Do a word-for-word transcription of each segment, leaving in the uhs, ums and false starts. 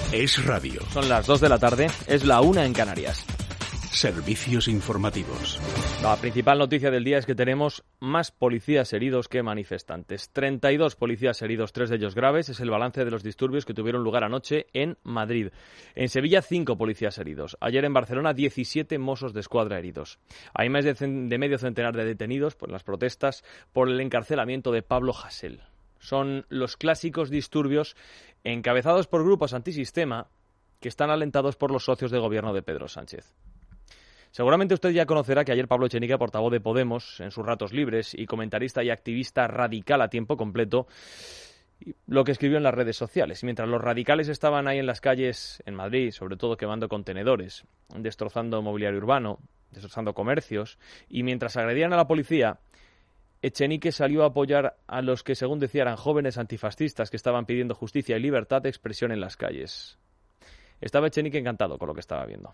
Es radio. Son las dos de la tarde, es la una en Canarias. Servicios informativos. La principal noticia del día es que tenemos más policías heridos que manifestantes. treinta y dos policías heridos, tres de ellos graves. Es el balance de los disturbios que tuvieron lugar anoche en Madrid. En Sevilla, cinco policías heridos. Ayer en Barcelona, diecisiete mossos de escuadra heridos. Hay más de, de medio centenar de detenidos por las protestas por el encarcelamiento de Pablo Hasél. Son los clásicos disturbios encabezados por grupos antisistema que están alentados por los socios de gobierno de Pedro Sánchez. Seguramente usted ya conocerá que ayer Pablo Echenique, portavoz de Podemos, en sus ratos libres y comentarista y activista radical a tiempo completo, lo que escribió en las redes sociales. Mientras los radicales estaban ahí en las calles en Madrid, sobre todo quemando contenedores, destrozando mobiliario urbano, destrozando comercios, y mientras agredían a la policía, Echenique salió a apoyar a los que, según decía, eran jóvenes antifascistas que estaban pidiendo justicia y libertad de expresión en las calles. Estaba Echenique encantado con lo que estaba viendo.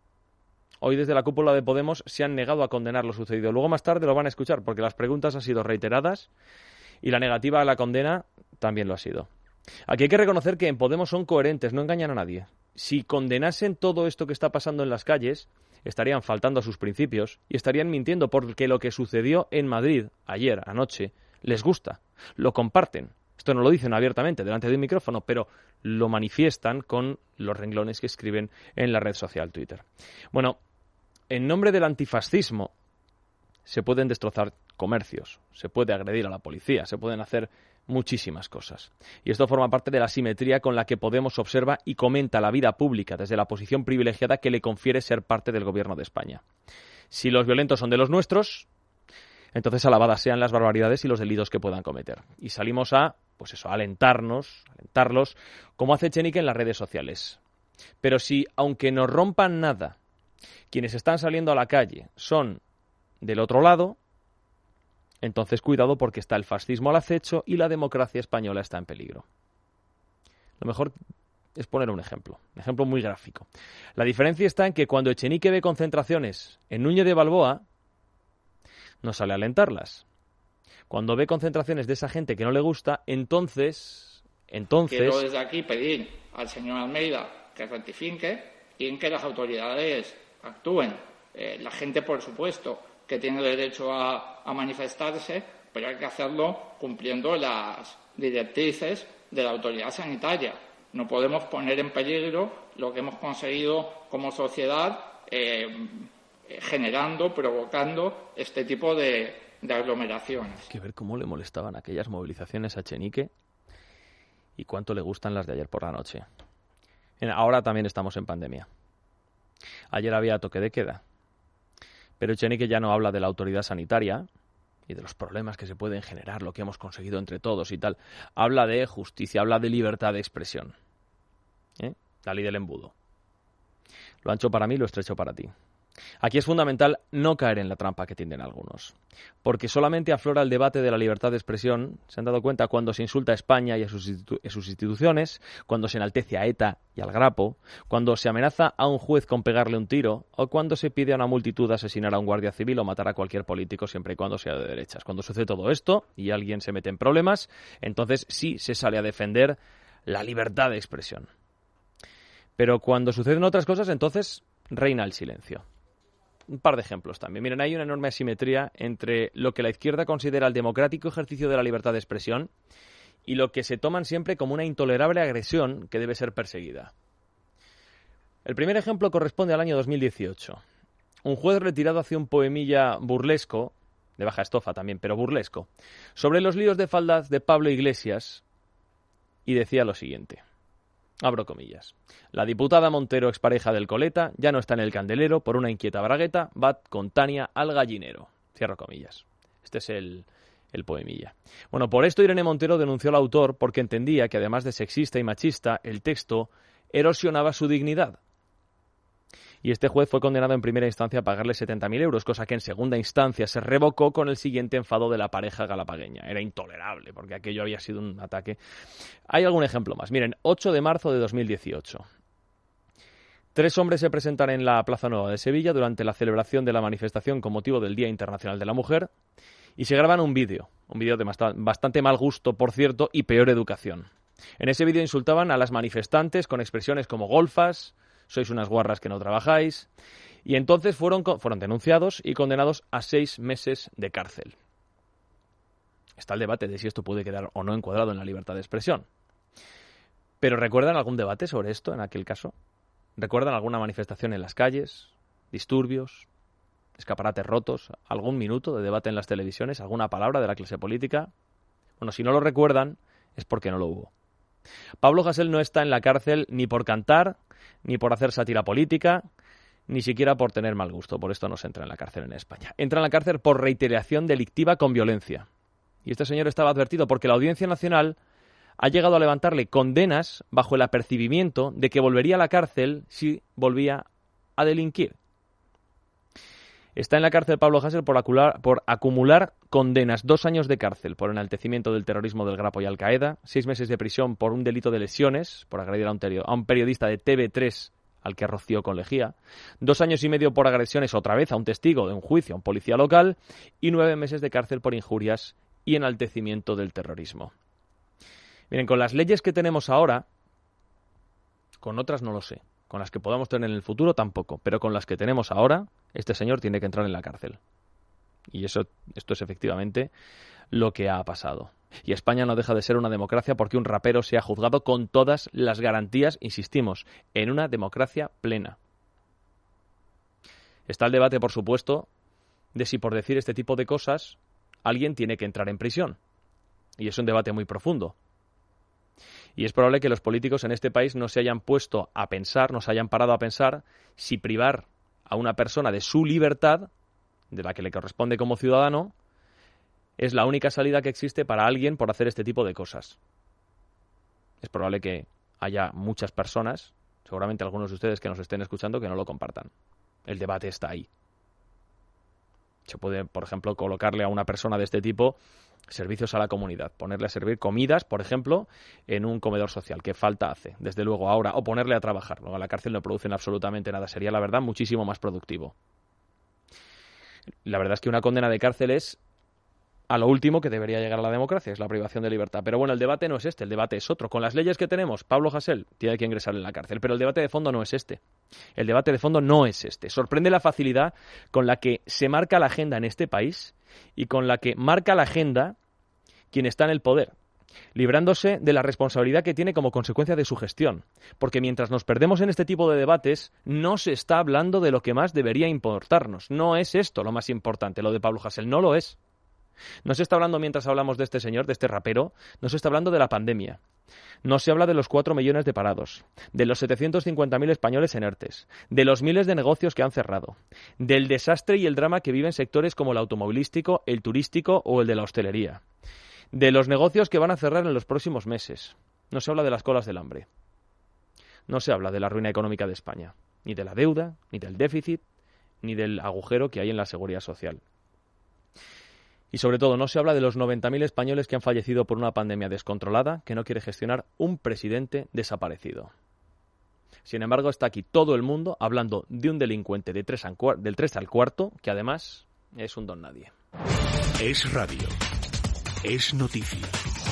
Hoy desde la cúpula de Podemos se han negado a condenar lo sucedido. Luego más tarde lo van a escuchar porque las preguntas han sido reiteradas y la negativa a la condena también lo ha sido. Aquí hay que reconocer que en Podemos son coherentes, no engañan a nadie. Si condenasen todo esto que está pasando en las calles, estarían faltando a sus principios y estarían mintiendo porque lo que sucedió en Madrid ayer, anoche, les gusta, lo comparten. Esto no lo dicen abiertamente delante de un micrófono, pero lo manifiestan con los renglones que escriben en la red social Twitter. Bueno, en nombre del antifascismo se pueden destrozar comercios, se puede agredir a la policía, se pueden hacer muchísimas cosas. Y esto forma parte de la simetría con la que Podemos observa y comenta la vida pública desde la posición privilegiada que le confiere ser parte del gobierno de España. Si los violentos son de los nuestros, entonces alabadas sean las barbaridades y los delitos que puedan cometer. Y salimos a, pues eso, a alentarnos, alentarlos, como hace Echenique en las redes sociales. Pero si, aunque no rompan nada, quienes están saliendo a la calle son del otro lado, entonces cuidado porque está el fascismo al acecho y la democracia española está en peligro. Lo mejor es poner un ejemplo, un ejemplo muy gráfico. La diferencia está en que cuando Echenique ve concentraciones en Núñez de Balboa, no sale a alentarlas. Cuando ve concentraciones de esa gente que no le gusta, entonces... entonces Quiero desde aquí pedir al señor Almeida que rectifique y en que las autoridades actúen. Eh, la gente, por supuesto, que tiene derecho a, a manifestarse, pero hay que hacerlo cumpliendo las directrices de la autoridad sanitaria. No podemos poner en peligro lo que hemos conseguido como sociedad eh, generando, provocando este tipo de, de aglomeraciones. Hay que ver cómo le molestaban aquellas movilizaciones a Echenique y cuánto le gustan las de ayer por la noche. Ahora también estamos en pandemia. Ayer había toque de queda. Pero Echenique ya no habla de la autoridad sanitaria y de los problemas que se pueden generar, lo que hemos conseguido entre todos y tal. Habla de justicia, habla de libertad de expresión. ¿Eh? La ley del embudo. Lo ancho para mí, lo estrecho para ti. Aquí es fundamental no caer en la trampa que tienden algunos, porque solamente aflora el debate de la libertad de expresión, se han dado cuenta, cuando se insulta a España y a sus, institu- a sus instituciones, cuando se enaltece a ETA y al Grapo, cuando se amenaza a un juez con pegarle un tiro, o cuando se pide a una multitud asesinar a un guardia civil o matar a cualquier político siempre y cuando sea de derechas. Cuando sucede todo esto y alguien se mete en problemas, entonces sí se sale a defender la libertad de expresión. Pero cuando suceden otras cosas, entonces reina el silencio. Un par de ejemplos también. Miren, hay una enorme asimetría entre lo que la izquierda considera el democrático ejercicio de la libertad de expresión y lo que se toman siempre como una intolerable agresión que debe ser perseguida. El primer ejemplo corresponde al año dos mil dieciocho. Un juez retirado hacía un poemilla burlesco, de baja estofa también, pero burlesco, sobre los líos de faldas de Pablo Iglesias y decía lo siguiente. Abro comillas. La diputada Montero, expareja del Coleta, ya no está en el candelero por una inquieta bragueta, va con Tania al gallinero. Cierro comillas. Este es el, el poemilla. Bueno, por esto Irene Montero denunció al autor porque entendía que además de sexista y machista, el texto erosionaba su dignidad. Y este juez fue condenado en primera instancia a pagarle setenta mil euros, cosa que en segunda instancia se revocó con el siguiente enfado de la pareja galapagueña. Era intolerable, porque aquello había sido un ataque. Hay algún ejemplo más. Miren, ocho de marzo de dos mil dieciocho. Tres hombres se presentan en la Plaza Nueva de Sevilla durante la celebración de la manifestación con motivo del Día Internacional de la Mujer y se graban un vídeo, un vídeo de bastante mal gusto, por cierto, y peor educación. En ese vídeo insultaban a las manifestantes con expresiones como golfas, sois unas guarras que no trabajáis, y entonces fueron, fueron denunciados y condenados a seis meses de cárcel. Está el debate de si esto puede quedar o no encuadrado en la libertad de expresión. ¿Pero recuerdan algún debate sobre esto en aquel caso? ¿Recuerdan alguna manifestación en las calles? ¿Disturbios? ¿Escaparates rotos? ¿Algún minuto de debate en las televisiones? ¿Alguna palabra de la clase política? Bueno, si no lo recuerdan, es porque no lo hubo. Pablo Hasél no está en la cárcel ni por cantar, ni por hacer sátira política, ni siquiera por tener mal gusto. Por esto no se entra en la cárcel en España. Entra en la cárcel por reiteración delictiva con violencia. Y este señor estaba advertido porque la Audiencia Nacional ha llegado a levantarle condenas bajo el apercibimiento de que volvería a la cárcel si volvía a delinquir. Está en la cárcel Pablo Hasél por acumular, por acumular condenas, dos años de cárcel por enaltecimiento del terrorismo del Grapo y Al Qaeda, seis meses de prisión por un delito de lesiones, por agredir a un, terio, a un periodista de T V tres al que roció con lejía, dos años y medio por agresiones otra vez a un testigo de un juicio, a un policía local, y nueve meses de cárcel por injurias y enaltecimiento del terrorismo. Miren, con las leyes que tenemos ahora, con otras no lo sé, con las que podamos tener en el futuro tampoco, pero con las que tenemos ahora, este señor tiene que entrar en la cárcel. Y eso, esto es efectivamente lo que ha pasado. Y España no deja de ser una democracia porque un rapero sea juzgado con todas las garantías, insistimos, en una democracia plena. Está el debate, por supuesto, de si por decir este tipo de cosas alguien tiene que entrar en prisión. Y es un debate muy profundo. Y es probable que los políticos en este país no se hayan puesto a pensar, no se hayan parado a pensar si privar a una persona de su libertad, de la que le corresponde como ciudadano, es la única salida que existe para alguien por hacer este tipo de cosas. Es probable que haya muchas personas, seguramente algunos de ustedes que nos estén escuchando, que no lo compartan. El debate está ahí. Se puede, por ejemplo, colocarle a una persona de este tipo servicios a la comunidad, ponerle a servir comidas, por ejemplo, en un comedor social, que falta hace, desde luego ahora, o ponerle a trabajar. Luego a la cárcel no producen absolutamente nada, sería la verdad muchísimo más productivo. La verdad es que una condena de cárcel es a lo último que debería llegar a la democracia, es la privación de libertad. Pero bueno, el debate no es este, el debate es otro. Con las leyes que tenemos, Pablo Hasél tiene que ingresar en la cárcel, pero el debate de fondo no es este. El debate de fondo no es este. Sorprende la facilidad con la que se marca la agenda en este país y con la que marca la agenda quien está en el poder, librándose de la responsabilidad que tiene como consecuencia de su gestión. Porque mientras nos perdemos en este tipo de debates, no se está hablando de lo que más debería importarnos. No es esto lo más importante, lo de Pablo Hasél, no lo es. No se está hablando, mientras hablamos de este señor, de este rapero, no se está hablando de la pandemia. No se habla de los cuatro millones de parados, de los setecientos cincuenta mil españoles en ERTES, de los miles de negocios que han cerrado, del desastre y el drama que viven sectores como el automovilístico, el turístico o el de la hostelería, de los negocios que van a cerrar en los próximos meses. No se habla de las colas del hambre. No se habla de la ruina económica de España, ni de la deuda, ni del déficit, ni del agujero que hay en la seguridad social. Y sobre todo, no se habla de los noventa mil españoles que han fallecido por una pandemia descontrolada que no quiere gestionar un presidente desaparecido. Sin embargo, está aquí todo el mundo hablando de un delincuente de tres al cuar- del tres al cuarto, que además es un don nadie. Es radio. Es noticia.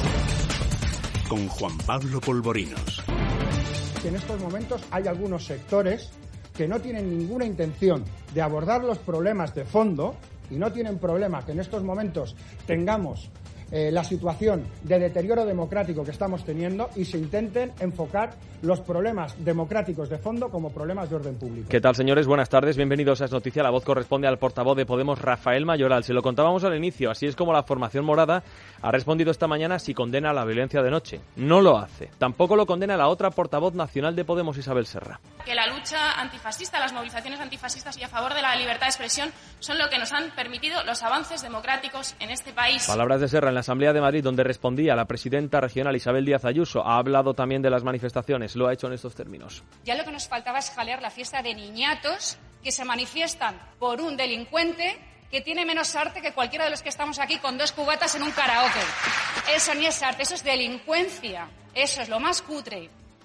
Con Juan Pablo Polvorinos. En estos momentos hay algunos sectores que no tienen ninguna intención de abordar los problemas de fondo y no tienen problema que en estos momentos tengamos eh, la situación de deterioro democrático que estamos teniendo y se intenten enfocar los problemas democráticos de fondo como problemas de orden público. ¿Qué tal, señores? Buenas tardes, bienvenidos a Es Noticia. La voz corresponde al portavoz de Podemos, Rafael Mayoral. Se lo contábamos al inicio, así es como la formación morada ha respondido esta mañana si condena la violencia de noche. No lo hace. Tampoco lo condena la otra portavoz nacional de Podemos, Isabel Serra. Que la lucha antifascista, las movilizaciones antifascistas y a favor de la libertad de expresión son lo que nos han permitido los avances democráticos en este país. Palabras de Serra en la Asamblea de Madrid, donde respondía la presidenta regional Isabel Díaz Ayuso. Ha hablado también de las manifestaciones, lo ha hecho en estos términos. Ya lo que nos faltaba es jalear la fiesta de niñatos que se manifiestan por un delincuente que tiene menos arte que cualquiera de los que estamos aquí con dos cubatas en un karaoke. Eso ni es arte, eso es delincuencia. Eso es lo más cutre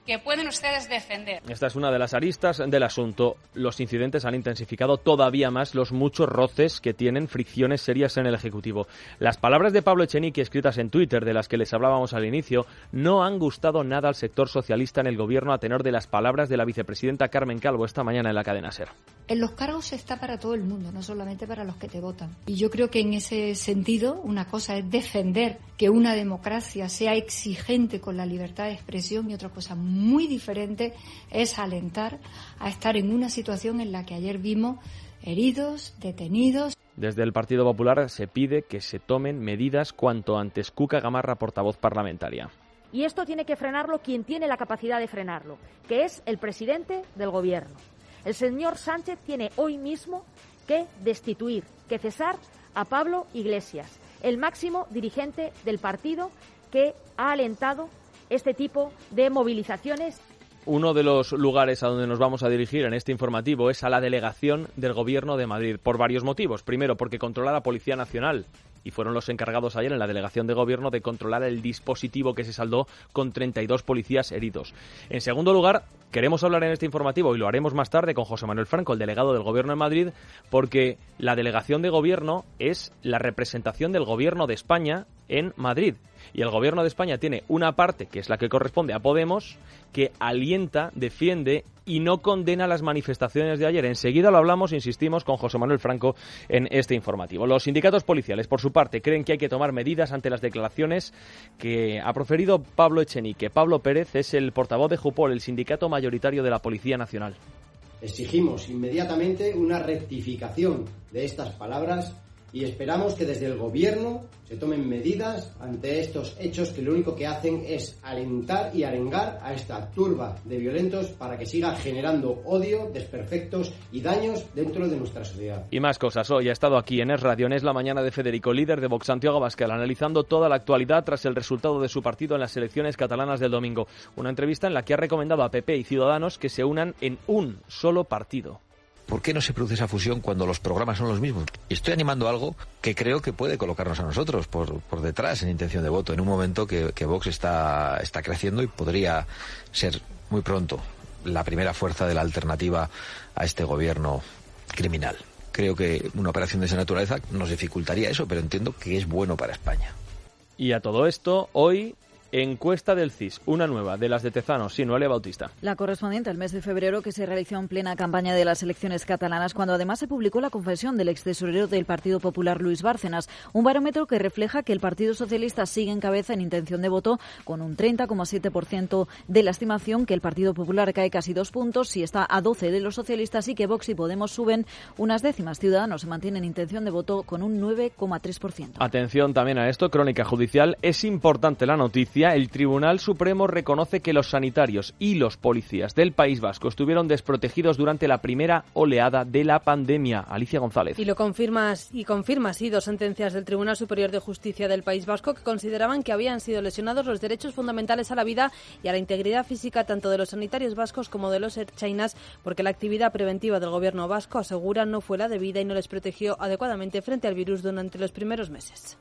que pueden ustedes defender. Esta es una de las aristas del asunto. Los incidentes han intensificado todavía más los muchos roces que tienen fricciones serias en el Ejecutivo. Las palabras de Pablo Echenique, escritas en Twitter, de las que les hablábamos al inicio, no han gustado nada al sector socialista en el Gobierno, a tenor de las palabras de la vicepresidenta Carmen Calvo esta mañana en la cadena SER. En los cargos está para todo el mundo, no solamente para los que te votan. Y yo creo que en ese sentido, una cosa es defender que una democracia sea exigente con la libertad de expresión, y otra cosa muy diferente es alentar a estar en una situación en la que ayer vimos heridos, detenidos. Desde el Partido Popular se pide que se tomen medidas cuanto antes. Cuca Gamarra, portavoz parlamentaria. Y esto tiene que frenarlo quien tiene la capacidad de frenarlo, que es el presidente del Gobierno. El señor Sánchez tiene hoy mismo que destituir, que cesar a Pablo Iglesias, el máximo dirigente del partido que ha alentado este tipo de movilizaciones. Uno de los lugares a donde nos vamos a dirigir en este informativo es a la delegación del Gobierno de Madrid, por varios motivos. Primero, porque controla la Policía Nacional, y fueron los encargados ayer en la delegación de Gobierno de controlar el dispositivo que se saldó con treinta y dos policías heridos. En segundo lugar, queremos hablar en este informativo, y lo haremos más tarde, con José Manuel Franco, el delegado del Gobierno en Madrid, porque la delegación de Gobierno es la representación del Gobierno de España en Madrid. Y el Gobierno de España tiene una parte, que es la que corresponde a Podemos, que alienta, defiende y no condena las manifestaciones de ayer. Enseguida lo hablamos, insistimos, con José Manuel Franco en este informativo. Los sindicatos policiales, por su parte, creen que hay que tomar medidas ante las declaraciones que ha proferido Pablo Echenique. Pablo Pérez es el portavoz de Jupol, el sindicato mayoritario de la Policía Nacional. Exigimos inmediatamente una rectificación de estas palabras y esperamos que desde el Gobierno se tomen medidas ante estos hechos que lo único que hacen es alentar y arengar a esta turba de violentos para que siga generando odio, desperfectos y daños dentro de nuestra sociedad. Y más cosas. Hoy ha estado aquí en Es Radio, en Es la Mañana de Federico, líder de Vox, Santiago Abascal, analizando toda la actualidad tras el resultado de su partido en las elecciones catalanas del domingo. Una entrevista en la que ha recomendado a P P y Ciudadanos que se unan en un solo partido. ¿Por qué no se produce esa fusión cuando los programas son los mismos? Y estoy animando algo que creo que puede colocarnos a nosotros por, por detrás en intención de voto, en un momento que, que Vox está, está creciendo y podría ser muy pronto la primera fuerza de la alternativa a este gobierno criminal. Creo que una operación de esa naturaleza nos dificultaría eso, pero entiendo que es bueno para España. Y a todo esto, hoy... encuesta del C I S, una nueva, de las de Tezanos, sí, Noelia Bautista. La correspondiente al mes de febrero, que se realizó en plena campaña de las elecciones catalanas, cuando además se publicó la confesión del extesorero del Partido Popular, Luis Bárcenas, un barómetro que refleja que el Partido Socialista sigue en cabeza en intención de voto, con un treinta coma siete por ciento de la estimación, que el Partido Popular cae casi dos puntos, y está a doce de los socialistas, y que Vox y Podemos suben unas décimas. Ciudadanos se mantiene en intención de voto con un nueve coma tres por ciento. Atención también a esto, crónica judicial, es importante la noticia. El Tribunal Supremo reconoce que los sanitarios y los policías del País Vasco estuvieron desprotegidos durante la primera oleada de la pandemia. Alicia González. Y lo confirmas y confirma así dos sentencias del Tribunal Superior de Justicia del País Vasco, que consideraban que habían sido lesionados los derechos fundamentales a la vida y a la integridad física tanto de los sanitarios vascos como de los ertzainas, porque la actividad preventiva del Gobierno vasco, asegura, no fue la debida y no les protegió adecuadamente frente al virus durante los primeros meses.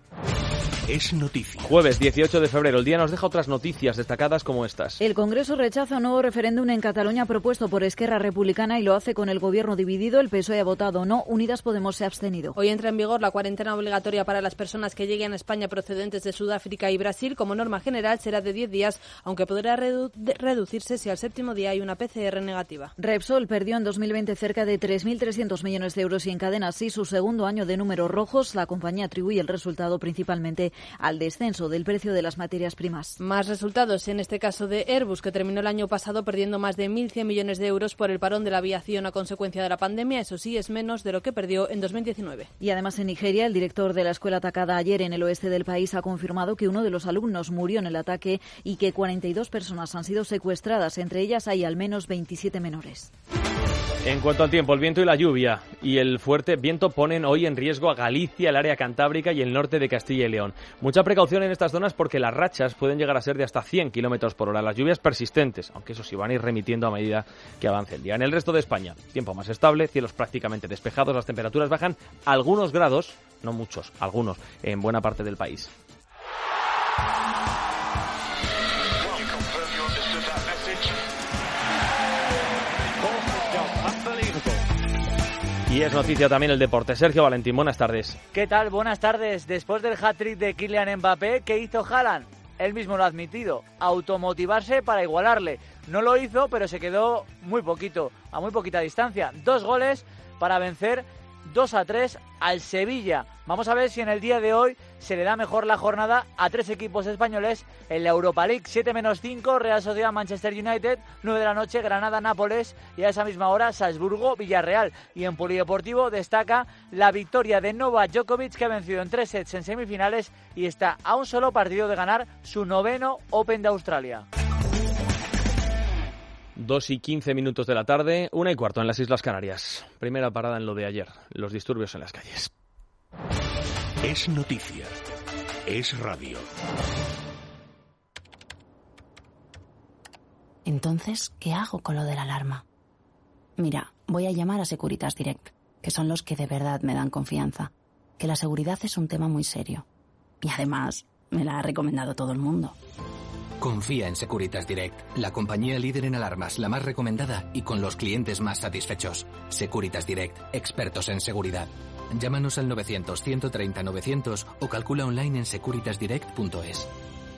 Es noticia. Jueves dieciocho de febrero. El día nos deja otras noticias destacadas como estas. El Congreso rechaza un nuevo referéndum en Cataluña propuesto por Esquerra Republicana y lo hace con el Gobierno dividido. El P S O E ha votado no. Unidas Podemos se ha abstenido. Hoy entra en vigor la cuarentena obligatoria para las personas que lleguen a España procedentes de Sudáfrica y Brasil. Como norma general será de diez días, aunque podrá redu- reducirse si al séptimo día hay una P C R negativa. Repsol perdió en dos mil veinte cerca de tres mil trescientos millones de euros y encadena así su segundo año de números rojos. La compañía atribuye el resultado principalmente al descenso del precio de las materias primas. Más resultados, en este caso de Airbus, que terminó el año pasado perdiendo más de mil cien millones de euros por el parón de la aviación a consecuencia de la pandemia. Eso sí, es menos de lo que perdió en dos mil diecinueve. Y además en Nigeria, el director de la escuela atacada ayer en el oeste del país ha confirmado que uno de los alumnos murió en el ataque y que cuarenta y dos personas han sido secuestradas. Entre ellas hay al menos veintisiete menores. En cuanto al tiempo, el viento y la lluvia y el fuerte viento ponen hoy en riesgo a Galicia, el área cantábrica y el norte de Castilla y León. Mucha precaución en estas zonas porque las rachas pueden llegar a ser de hasta cien kilómetros por hora. Las lluvias persistentes, aunque eso sí van a ir remitiendo a medida que avance el día. En el resto de España, tiempo más estable, cielos prácticamente despejados, las temperaturas bajan algunos grados, no muchos, algunos, en buena parte del país. Well, Y es noticia también el deporte. Sergio Valentín, buenas tardes. ¿Qué tal? Buenas tardes. Después del hat-trick de Kylian Mbappé, ¿qué hizo Haaland? Él mismo lo ha admitido, automotivarse para igualarle. No lo hizo, pero se quedó muy poquito, a muy poquita distancia. Dos goles para vencer dos a tres al Sevilla. Vamos a ver si en el día de hoy se le da mejor la jornada a tres equipos españoles en la Europa League. siete menos cinco, Real Sociedad Manchester United, nueve de la noche Granada Nápoles y a esa misma hora Salzburgo Villarreal. Y en polideportivo destaca la victoria de Novak Djokovic, que ha vencido en tres sets en semifinales y está a un solo partido de ganar su noveno Open de Australia. Dos y quince minutos de la tarde, una y cuarto en las Islas Canarias. Primera parada en lo de ayer, los disturbios en las calles. Es noticia. Es radio. Entonces, ¿qué hago con lo de la alarma? Mira, voy a llamar a Securitas Direct, que son los que de verdad me dan confianza. Que la seguridad es un tema muy serio. Y además, me la ha recomendado todo el mundo. Confía en Securitas Direct, la compañía líder en alarmas, la más recomendada y con los clientes más satisfechos. Securitas Direct, expertos en seguridad. Llámanos al novecientos, ciento treinta, novecientos o calcula online en securitas direct punto es.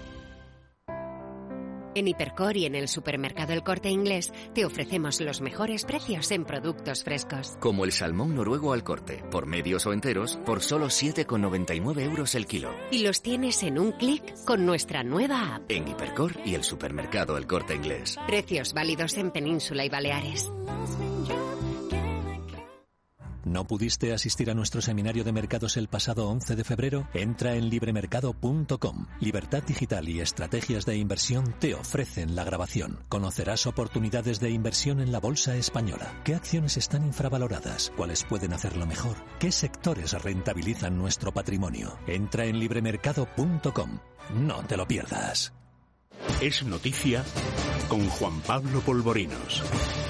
En Hipercor y en el supermercado El Corte Inglés te ofrecemos los mejores precios en productos frescos. Como el salmón noruego al corte, por medios o enteros, por solo siete con noventa y nueve euros el kilo. Y los tienes en un clic con nuestra nueva app. En Hipercor y el supermercado El Corte Inglés. Precios válidos en Península y Baleares. ¿No pudiste asistir a nuestro seminario de mercados el pasado once de febrero? Entra en libremercado punto com. Libertad Digital y Estrategias de Inversión te ofrecen la grabación. Conocerás oportunidades de inversión en la bolsa española. ¿Qué acciones están infravaloradas? ¿Cuáles pueden hacerlo mejor? ¿Qué sectores rentabilizan nuestro patrimonio? Entra en libremercado punto com. No te lo pierdas. Es noticia con Juan Pablo Polvorinos.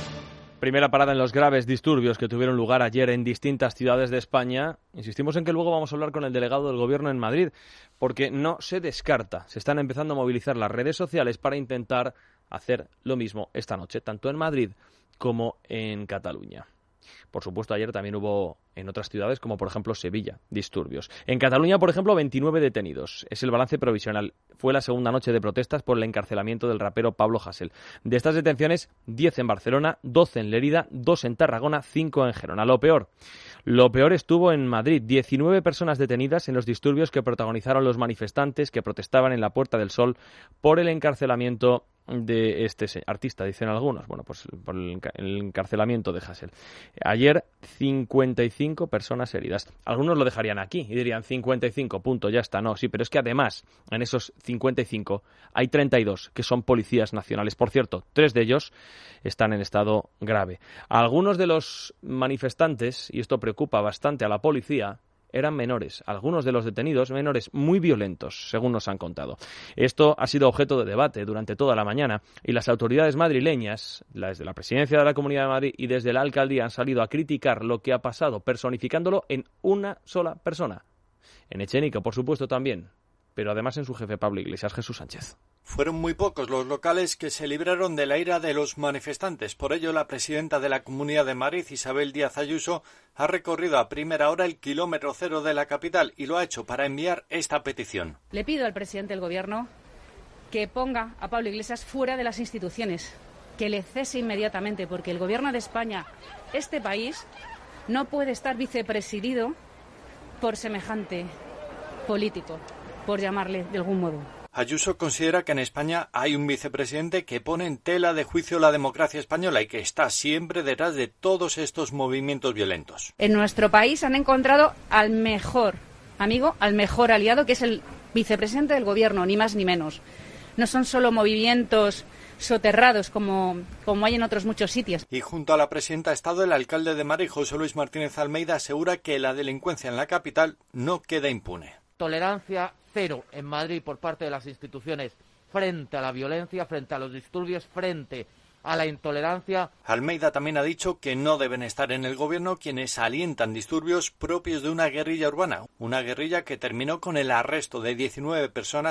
Primera parada en los graves disturbios que tuvieron lugar ayer en distintas ciudades de España. Insistimos en que luego vamos a hablar con el delegado del Gobierno en Madrid, porque no se descarta. Se están empezando a movilizar las redes sociales para intentar hacer lo mismo esta noche, tanto en Madrid como en Cataluña. Por supuesto, ayer también hubo en otras ciudades, como por ejemplo Sevilla, disturbios. En Cataluña, por ejemplo, veintinueve detenidos. Es el balance provisional. Fue la segunda noche de protestas por el encarcelamiento del rapero Pablo Hasél. De estas detenciones, diez en Barcelona, doce en Lérida, dos en Tarragona, cinco en Gerona. Lo peor, lo peor estuvo en Madrid. diecinueve personas detenidas en los disturbios que protagonizaron los manifestantes que protestaban en la Puerta del Sol por el encarcelamiento de este artista, dicen algunos. Bueno, pues por el encarcelamiento de Hasél. Ayer, cincuenta y cinco personas heridas. Algunos lo dejarían aquí y dirían cincuenta y cinco, punto, ya está. No, sí, pero es que además, en esos cincuenta y cinco hay treinta y dos que son policías nacionales. Por cierto, tres de ellos están en estado grave. Algunos de los manifestantes, y esto preocupa bastante a la policía, eran menores, algunos de los detenidos menores muy violentos, según nos han contado. Esto ha sido objeto de debate durante toda la mañana y las autoridades madrileñas, desde la Presidencia de la Comunidad de Madrid y desde la Alcaldía, han salido a criticar lo que ha pasado, personificándolo en una sola persona. En Echenique, por supuesto, también, pero además en su jefe Pablo Iglesias, Jesús Sánchez. Fueron muy pocos los locales que se libraron de la ira de los manifestantes. Por ello, la presidenta de la Comunidad de Madrid, Isabel Díaz Ayuso, ha recorrido a primera hora el kilómetro cero de la capital y lo ha hecho para enviar esta petición. Le pido al presidente del Gobierno que ponga a Pablo Iglesias fuera de las instituciones, que le cese inmediatamente, porque el Gobierno de España, este país, no puede estar vicepresidido por semejante político, por llamarle de algún modo. Ayuso considera que en España hay un vicepresidente que pone en tela de juicio la democracia española y que está siempre detrás de todos estos movimientos violentos. En nuestro país han encontrado al mejor amigo, al mejor aliado, que es el vicepresidente del Gobierno, ni más ni menos. No son solo movimientos soterrados como, como hay en otros muchos sitios. Y junto a la presidenta ha estado el alcalde de Madrid, José Luis Martínez Almeida, asegura que la delincuencia en la capital no queda impune. Tolerancia cero en Madrid por parte de las instituciones frente a la violencia, frente a los disturbios, frente a la intolerancia. Almeida también ha dicho que no deben estar en el gobierno quienes alientan disturbios propios de una guerrilla urbana, una guerrilla que terminó con el arresto de diecinueve personas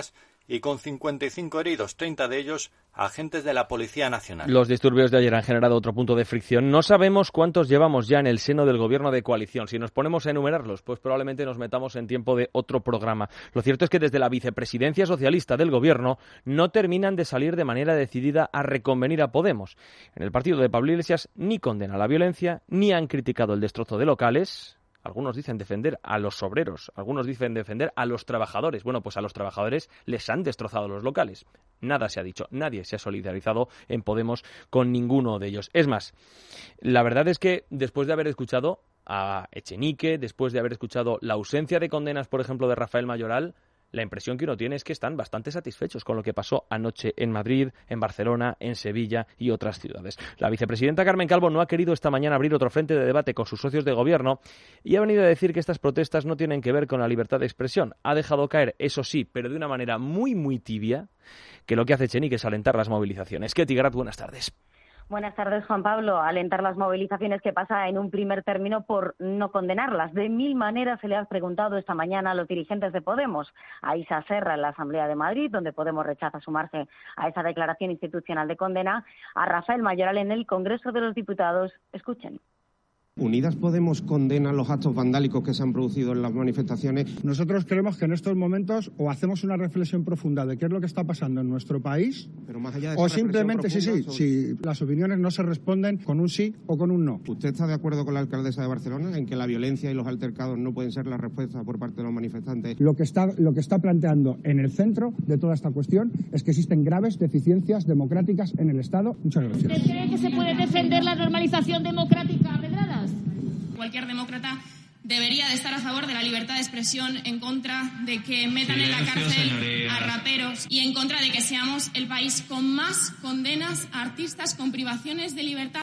y con cincuenta y cinco heridos, treinta de ellos agentes de la Policía Nacional. Los disturbios de ayer han generado otro punto de fricción. No sabemos cuántos llevamos ya en el seno del gobierno de coalición. Si nos ponemos a enumerarlos, pues probablemente nos metamos en tiempo de otro programa. Lo cierto es que desde la vicepresidencia socialista del gobierno no terminan de salir de manera decidida a reconvenir a Podemos. En el partido de Pablo Iglesias ni condena la violencia, ni han criticado el destrozo de locales. Algunos dicen defender a los obreros, algunos dicen defender a los trabajadores. Bueno, pues a los trabajadores les han destrozado los locales. Nada se ha dicho, nadie se ha solidarizado en Podemos con ninguno de ellos. Es más, la verdad es que después de haber escuchado a Echenique, después de haber escuchado la ausencia de condenas, por ejemplo, de Rafael Mayoral, la impresión que uno tiene es que están bastante satisfechos con lo que pasó anoche en Madrid, en Barcelona, en Sevilla y otras ciudades. La vicepresidenta Carmen Calvo no ha querido esta mañana abrir otro frente de debate con sus socios de gobierno y ha venido a decir que estas protestas no tienen que ver con la libertad de expresión. Ha dejado caer, eso sí, pero de una manera muy, muy tibia, que lo que hace Echenique es alentar las movilizaciones. Ketty Garat, buenas tardes. Buenas tardes, Juan Pablo. Alentar las movilizaciones que pasa en un primer término por no condenarlas. De mil maneras se le ha preguntado esta mañana a los dirigentes de Podemos. A Isa Serra en la Asamblea de Madrid, donde Podemos rechaza sumarse a esa declaración institucional de condena. A Rafael Mayoral en el Congreso de los Diputados. Escuchen. Unidas Podemos condena los actos vandálicos que se han producido en las manifestaciones. Nosotros creemos que en estos momentos o hacemos una reflexión profunda de qué es lo que está pasando en nuestro país, pero más allá de o simplemente, sí, sí, sobre... si las opiniones no se responden con un sí o con un no. ¿Usted está de acuerdo con la alcaldesa de Barcelona en que la violencia y los altercados no pueden ser la respuesta por parte de los manifestantes? Lo que está, lo que está planteando en el centro de toda esta cuestión es que existen graves deficiencias democráticas en el Estado. Muchas gracias. ¿Usted cree que se puede defender la normalización democrática, Pedradas? Cualquier demócrata debería de estar a favor de la libertad de expresión, en contra de que metan en la cárcel a raperos y en contra de que seamos el país con más condenas a artistas con privaciones de libertad.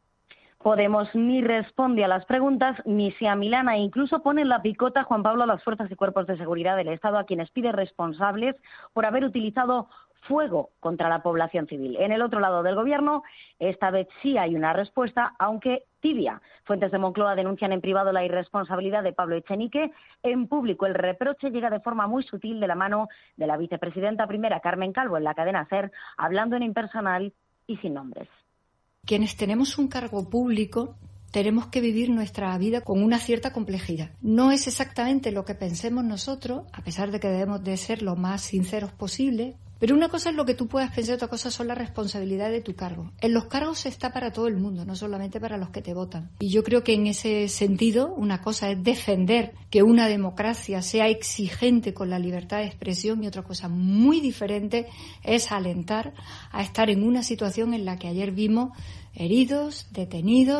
Podemos ni responde a las preguntas ni se amilana e incluso pone en la picota, Juan Pablo, a las fuerzas y cuerpos de seguridad del Estado, a quienes pide responsables por haber utilizado fuego contra la población civil. En el otro lado del gobierno, esta vez sí hay una respuesta, aunque tibia. Fuentes de Moncloa denuncian en privado la irresponsabilidad de Pablo Echenique. En público el reproche llega de forma muy sutil de la mano de la vicepresidenta primera, Carmen Calvo, en la cadena SER, hablando en impersonal y sin nombres. Quienes tenemos un cargo público tenemos que vivir nuestra vida con una cierta complejidad. No es exactamente lo que pensemos nosotros, a pesar de que debemos de ser lo más sinceros posible, pero una cosa es lo que tú puedas pensar, otra cosa son las responsabilidades de tu cargo. En los cargos se está para todo el mundo, no solamente para los que te votan. Y yo creo que en ese sentido, una cosa es defender que una democracia sea exigente con la libertad de expresión y otra cosa muy diferente es alentar a estar en una situación en la que ayer vimos heridos, detenidos.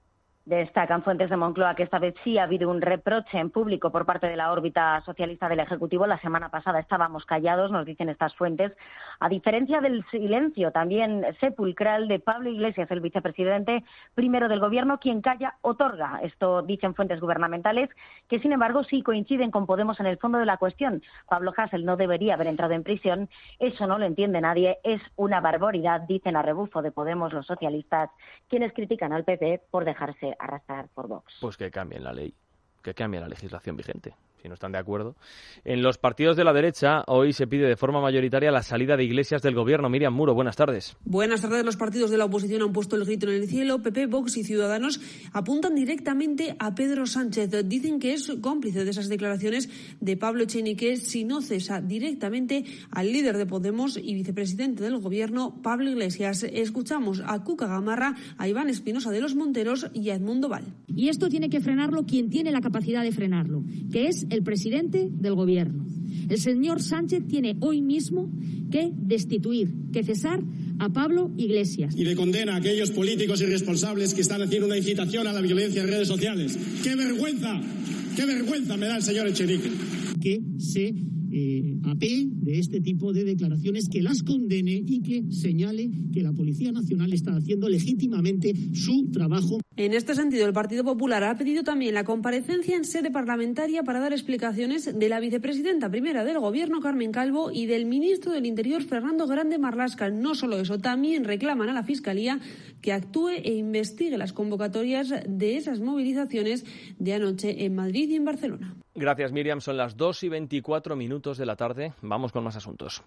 Destacan fuentes de Moncloa que esta vez sí ha habido un reproche en público por parte de la órbita socialista del Ejecutivo. La semana pasada estábamos callados, nos dicen estas fuentes, a diferencia del silencio también sepulcral de Pablo Iglesias, el vicepresidente primero del Gobierno, quien calla otorga. Esto dicen fuentes gubernamentales que, sin embargo, sí coinciden con Podemos en el fondo de la cuestión. Pablo Hasél no debería haber entrado en prisión, eso no lo entiende nadie, es una barbaridad, dicen a rebufo de Podemos los socialistas, quienes critican al P P por dejarse arrastrar por Vox. Pues que cambien la ley, que cambien la legislación vigente, si no están de acuerdo. En los partidos de la derecha, hoy se pide de forma mayoritaria la salida de Iglesias del gobierno. Miriam Muro, buenas tardes. Buenas tardes. Los partidos de la oposición han puesto el grito en el cielo. P P, Vox y Ciudadanos apuntan directamente a Pedro Sánchez. Dicen que es cómplice de esas declaraciones de Pablo Echenique si no cesa directamente al líder de Podemos y vicepresidente del gobierno, Pablo Iglesias. Escuchamos a Cuca Gamarra, a Iván Espinosa de los Monteros y a Edmundo Val. Y esto tiene que frenarlo quien tiene la capacidad de frenarlo, que es el presidente del gobierno. El señor Sánchez tiene hoy mismo que destituir, que cesar a Pablo Iglesias. Y de condena a aquellos políticos irresponsables que están haciendo una incitación a la violencia en redes sociales. ¡Qué vergüenza! ¡Qué vergüenza me da el señor Echenique! Que se eh, apee de este tipo de declaraciones, que las condene y que señale que la Policía Nacional está haciendo legítimamente su trabajo. En este sentido, el Partido Popular ha pedido también la comparecencia en sede parlamentaria para dar explicaciones de la vicepresidenta primera del Gobierno, Carmen Calvo, y del ministro del Interior, Fernando Grande Marlaska. No solo eso, también reclaman a la Fiscalía que actúe e investigue las convocatorias de esas movilizaciones de anoche en Madrid y en Barcelona. Gracias, Miriam. Son las dos y veinticuatro minutos de la tarde. Vamos con más asuntos.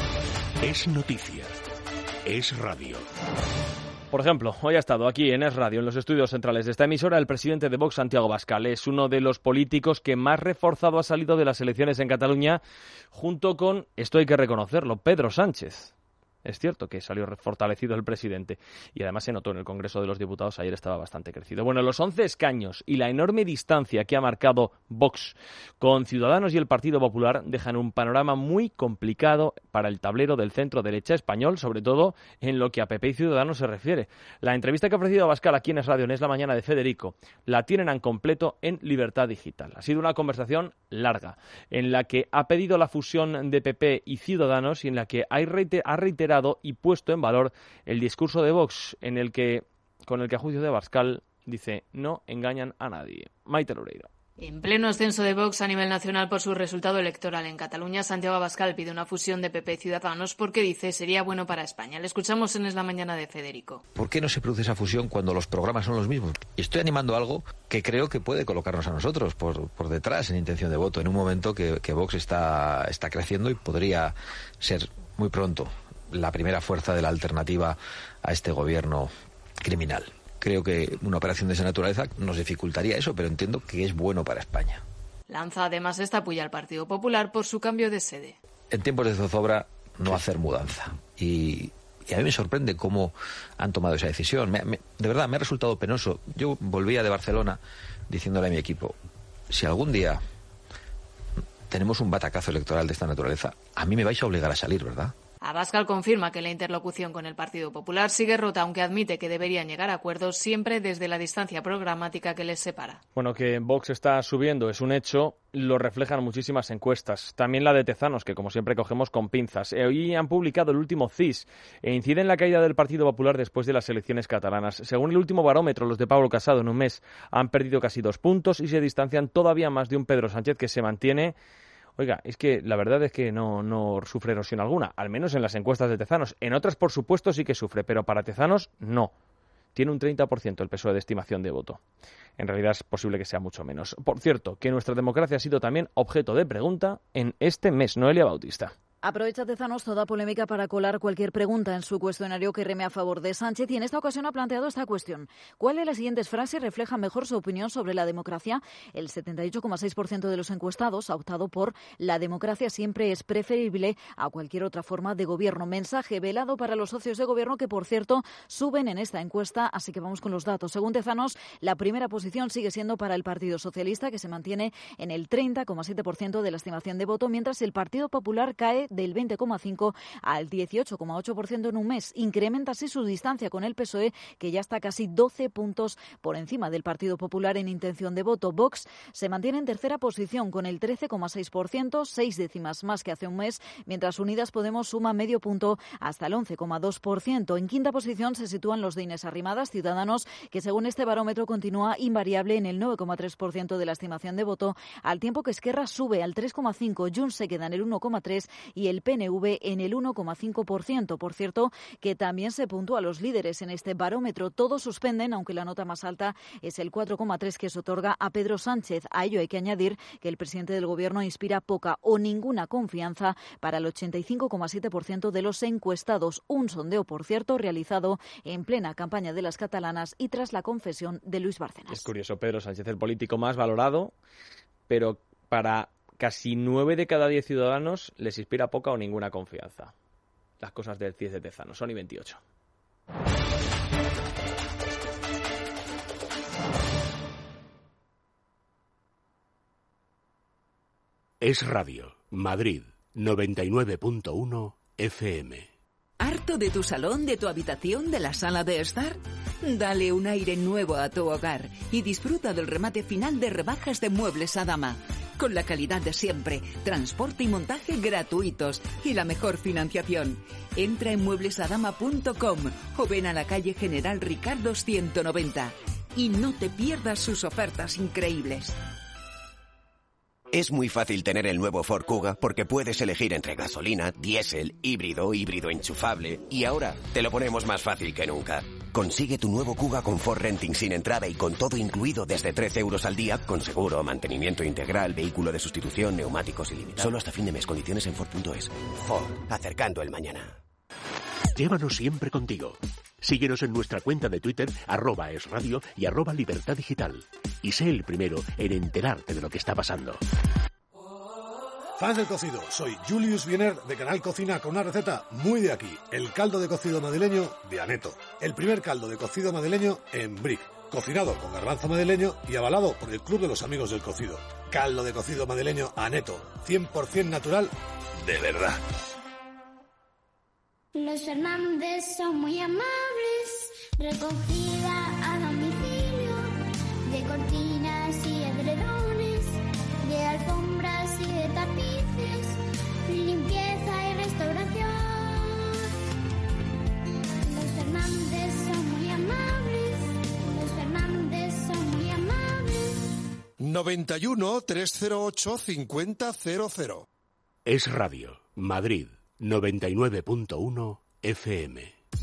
Es noticia. Es radio. Por ejemplo, hoy ha estado aquí en Es Radio, en los estudios centrales de esta emisora, el presidente de Vox, Santiago Abascal. Es uno de los políticos que más reforzado ha salido de las elecciones en Cataluña, junto con, esto hay que reconocerlo, Pedro Sánchez. Es cierto que salió fortalecido el presidente y además se notó en el Congreso de los Diputados, ayer estaba bastante crecido. Bueno, los once escaños y la enorme distancia que ha marcado Vox con Ciudadanos y el Partido Popular dejan un panorama muy complicado para el tablero del centro-derecha español, sobre todo en lo que a P P y Ciudadanos se refiere. La entrevista que ha ofrecido Abascal aquí en Es Radio, en Es la Mañana de Federico, la tienen en completo en Libertad Digital. Ha sido una conversación larga en la que ha pedido la fusión de P P y Ciudadanos y en la que ha reiterado y puesto en valor el discurso de Vox, en el que, con el que a juicio de Abascal dice no engañan a nadie. Maite Loureiro. En pleno ascenso de Vox a nivel nacional por su resultado electoral en Cataluña, Santiago Abascal pide una fusión de P P y Ciudadanos porque dice sería bueno para España. Le escuchamos en Es la Mañana de Federico. ¿Por qué no se produce esa fusión cuando los programas son los mismos? Y estoy animando algo que creo que puede colocarnos a nosotros por, por detrás en intención de voto, en un momento que, que Vox está, está creciendo y podría ser muy pronto la primera fuerza de la alternativa a este gobierno criminal. Creo que una operación de esa naturaleza nos dificultaría eso, pero entiendo que es bueno para España. Lanza además esta puya al Partido Popular por su cambio de sede. En tiempos de zozobra, no hacer mudanza. Y, y a mí me sorprende cómo han tomado esa decisión. Me, me, de verdad, me ha resultado penoso. Yo volvía de Barcelona diciéndole a mi equipo, si algún día tenemos un batacazo electoral de esta naturaleza, a mí me vais a obligar a salir, ¿verdad? Abascal confirma que la interlocución con el Partido Popular sigue rota, aunque admite que deberían llegar a acuerdos siempre desde la distancia programática que les separa. Bueno, que Vox está subiendo es un hecho, lo reflejan muchísimas encuestas. También la de Tezanos, que como siempre cogemos con pinzas. Hoy han publicado el último C I S e incide en la caída del Partido Popular después de las elecciones catalanas. Según el último barómetro, los de Pablo Casado en un mes han perdido casi dos puntos y se distancian todavía más de un Pedro Sánchez que se mantiene. Oiga, es que la verdad es que no, no sufre erosión alguna, al menos en las encuestas de Tezanos. En otras, por supuesto, sí que sufre, pero para Tezanos, no. Tiene un treinta por ciento el P S O E de estimación de voto. En realidad es posible que sea mucho menos. Por cierto, que nuestra democracia ha sido también objeto de pregunta en este mes. Noelia Bautista. Aprovecha Tezanos toda polémica para colar cualquier pregunta en su cuestionario que reme a favor de Sánchez y en esta ocasión ha planteado esta cuestión. ¿Cuál de las siguientes frases refleja mejor su opinión sobre la democracia? El setenta y ocho coma seis por ciento de los encuestados ha optado por la democracia siempre es preferible a cualquier otra forma de gobierno. Mensaje velado para los socios de gobierno que, por cierto, suben en esta encuesta, así que vamos con los datos. Según Tezanos, la primera posición sigue siendo para el Partido Socialista, que se mantiene en el treinta coma siete por ciento de la estimación de voto, mientras el Partido Popular cae del veinte coma cinco por ciento al dieciocho coma ocho por ciento en un mes. Incrementa así su distancia con el P S O E, que ya está casi doce puntos por encima del Partido Popular en intención de voto. Vox se mantiene en tercera posición con el trece coma seis por ciento, seis décimas más que hace un mes, mientras Unidas Podemos suma medio punto hasta el once coma dos por ciento. En quinta posición se sitúan los de Inés Arrimadas, Ciudadanos, que según este barómetro continúa invariable en el nueve coma tres por ciento de la estimación de voto, al tiempo que Esquerra sube al tres coma cinco por ciento, Junts se queda en el uno coma tres por ciento y el P N V en el uno coma cinco por ciento. Por cierto, que también se puntúa a los líderes en este barómetro. Todos suspenden, aunque la nota más alta es el cuatro coma tres que se otorga a Pedro Sánchez. A ello hay que añadir que el presidente del Gobierno inspira poca o ninguna confianza para el ochenta y cinco coma siete por ciento de los encuestados. Un sondeo, por cierto, realizado en plena campaña de las catalanas y tras la confesión de Luis Bárcenas. Es curioso, Pedro Sánchez, el político más valorado, pero para casi nueve de cada diez ciudadanos les inspira poca o ninguna confianza. Las cosas del C I S de Tezanos. Son y veintiocho. Es Radio, Madrid, noventa y nueve punto uno F M. ¿Harto de tu salón, de tu habitación, de la sala de estar? Dale un aire nuevo a tu hogar y disfruta del remate final de rebajas de Muebles Adama. Con la calidad de siempre, transporte y montaje gratuitos y la mejor financiación. Entra en muebles adama punto com o ven a la calle General Ricardo ciento noventa y no te pierdas sus ofertas increíbles. Es muy fácil tener el nuevo Ford Kuga porque puedes elegir entre gasolina, diésel, híbrido, híbrido enchufable y ahora te lo ponemos más fácil que nunca. Consigue tu nuevo Kuga con Ford Renting sin entrada y con todo incluido desde trece euros al día con seguro, mantenimiento integral, vehículo de sustitución, neumáticos ilimitados. Solo hasta fin de mes. Condiciones en Ford punto es. Ford, acercando el mañana. Llévanos siempre contigo. Síguenos en nuestra cuenta de Twitter, arroba esradio y arroba libertad digital. Y sé el primero en enterarte de lo que está pasando. Fans del cocido, soy Julius Wiener de Canal Cocina con una receta muy de aquí. El caldo de cocido madrileño de Aneto. El primer caldo de cocido madrileño en brick. Cocinado con garbanzo madrileño y avalado por el Club de los Amigos del Cocido. Caldo de cocido madrileño Aneto. cien por ciento natural, de verdad. Los Fernández son muy amables, recogida a domicilio, de cortinas y edredones, de alfombras y de tapices, limpieza y restauración. Los Fernández son muy amables, los Fernández son muy amables. noventa y uno, trescientos ocho, cincuenta cero cero. Es Radio, Madrid. noventa y nueve punto uno F M.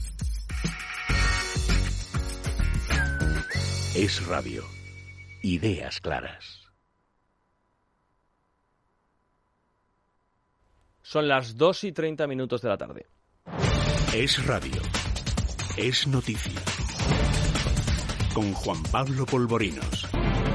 Es Radio. Ideas claras. Son las dos y treinta minutos de la tarde. Es Radio. Es noticia. Con Juan Pablo Polvorinos.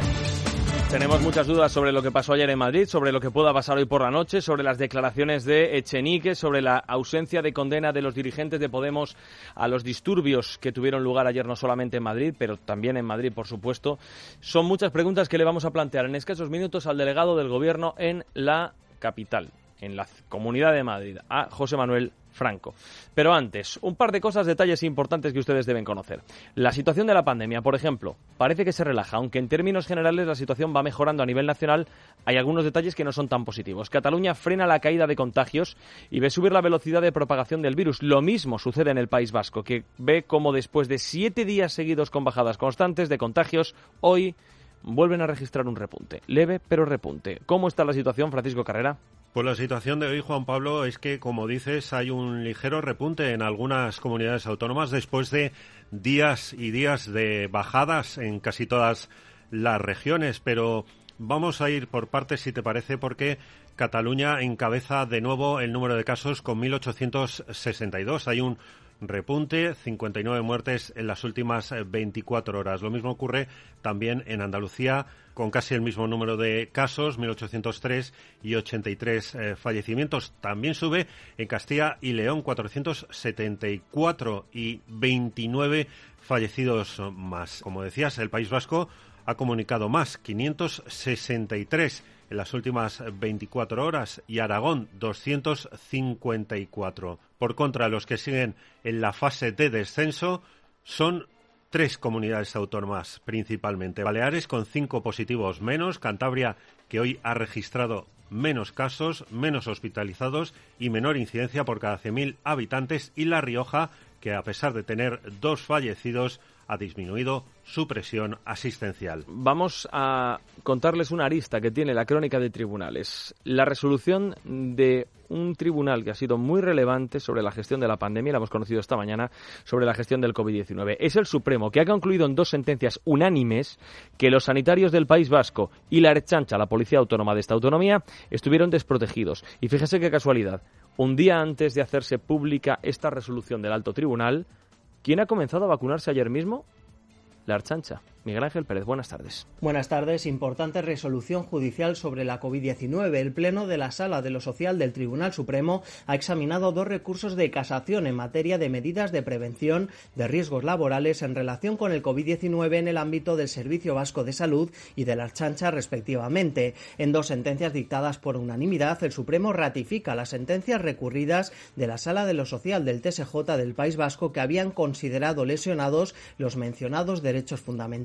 Tenemos muchas dudas sobre lo que pasó ayer en Madrid, sobre lo que pueda pasar hoy por la noche, sobre las declaraciones de Echenique, sobre la ausencia de condena de los dirigentes de Podemos a los disturbios que tuvieron lugar ayer no solamente en Madrid, pero también en Madrid, por supuesto. Son muchas preguntas que le vamos a plantear en escasos minutos al delegado del Gobierno en la capital, en la Comunidad de Madrid, a José Manuel Franco. Pero antes, un par de cosas, detalles importantes que ustedes deben conocer. La situación de la pandemia, por ejemplo, parece que se relaja, aunque en términos generales la situación va mejorando a nivel nacional. Hay algunos detalles que no son tan positivos. Cataluña frena la caída de contagios y ve subir la velocidad de propagación del virus. Lo mismo sucede en el País Vasco, que ve como después de siete días seguidos con bajadas constantes de contagios, hoy vuelven a registrar un repunte. Leve, pero repunte. ¿Cómo está la situación, Francisco Carrera? Pues la situación de hoy, Juan Pablo, es que, como dices, hay un ligero repunte en algunas comunidades autónomas después de días y días de bajadas en casi todas las regiones. Pero vamos a ir por partes, si te parece, porque Cataluña encabeza de nuevo el número de casos con mil ochocientos sesenta y dos. Hay un repunte, cincuenta y nueve muertes en las últimas veinticuatro horas. Lo mismo ocurre también en Andalucía, con casi el mismo número de casos, mil ochocientos tres y ochenta y tres eh, fallecimientos. También sube en Castilla y León, cuatrocientos setenta y cuatro y veintinueve fallecidos más. Como decías, el País Vasco ha comunicado más, quinientos sesenta y tres en las últimas veinticuatro horas, y Aragón, doscientos cincuenta y cuatro. Por contra, los que siguen en la fase de descenso son tres comunidades autónomas principalmente. Baleares con cinco positivos menos, Cantabria, que hoy ha registrado menos casos, menos hospitalizados y menor incidencia por cada cien mil habitantes, y La Rioja, que a pesar de tener dos fallecidos, ha disminuido su presión asistencial. Vamos a contarles una arista que tiene la crónica de tribunales. La resolución de un tribunal que ha sido muy relevante sobre la gestión de la pandemia, la hemos conocido esta mañana, sobre la gestión del covid diecinueve. Es el Supremo, que ha concluido en dos sentencias unánimes que los sanitarios del País Vasco y la Ertzaintza, la policía autónoma de esta autonomía, estuvieron desprotegidos. Y fíjese qué casualidad, un día antes de hacerse pública esta resolución del alto tribunal, ¿quién ha comenzado a vacunarse ayer mismo? La Ertzaintza. Miguel Ángel Pérez, buenas tardes. Buenas tardes. Importante resolución judicial sobre la covid diecinueve. El Pleno de la Sala de lo Social del Tribunal Supremo ha examinado dos recursos de casación en materia de medidas de prevención de riesgos laborales en relación con el covid diecinueve en el ámbito del Servicio Vasco de Salud y de la Ertzaintza, respectivamente. En dos sentencias dictadas por unanimidad, el Supremo ratifica las sentencias recurridas de la Sala de lo Social del T S J del País Vasco, que habían considerado lesionados los mencionados derechos fundamentales.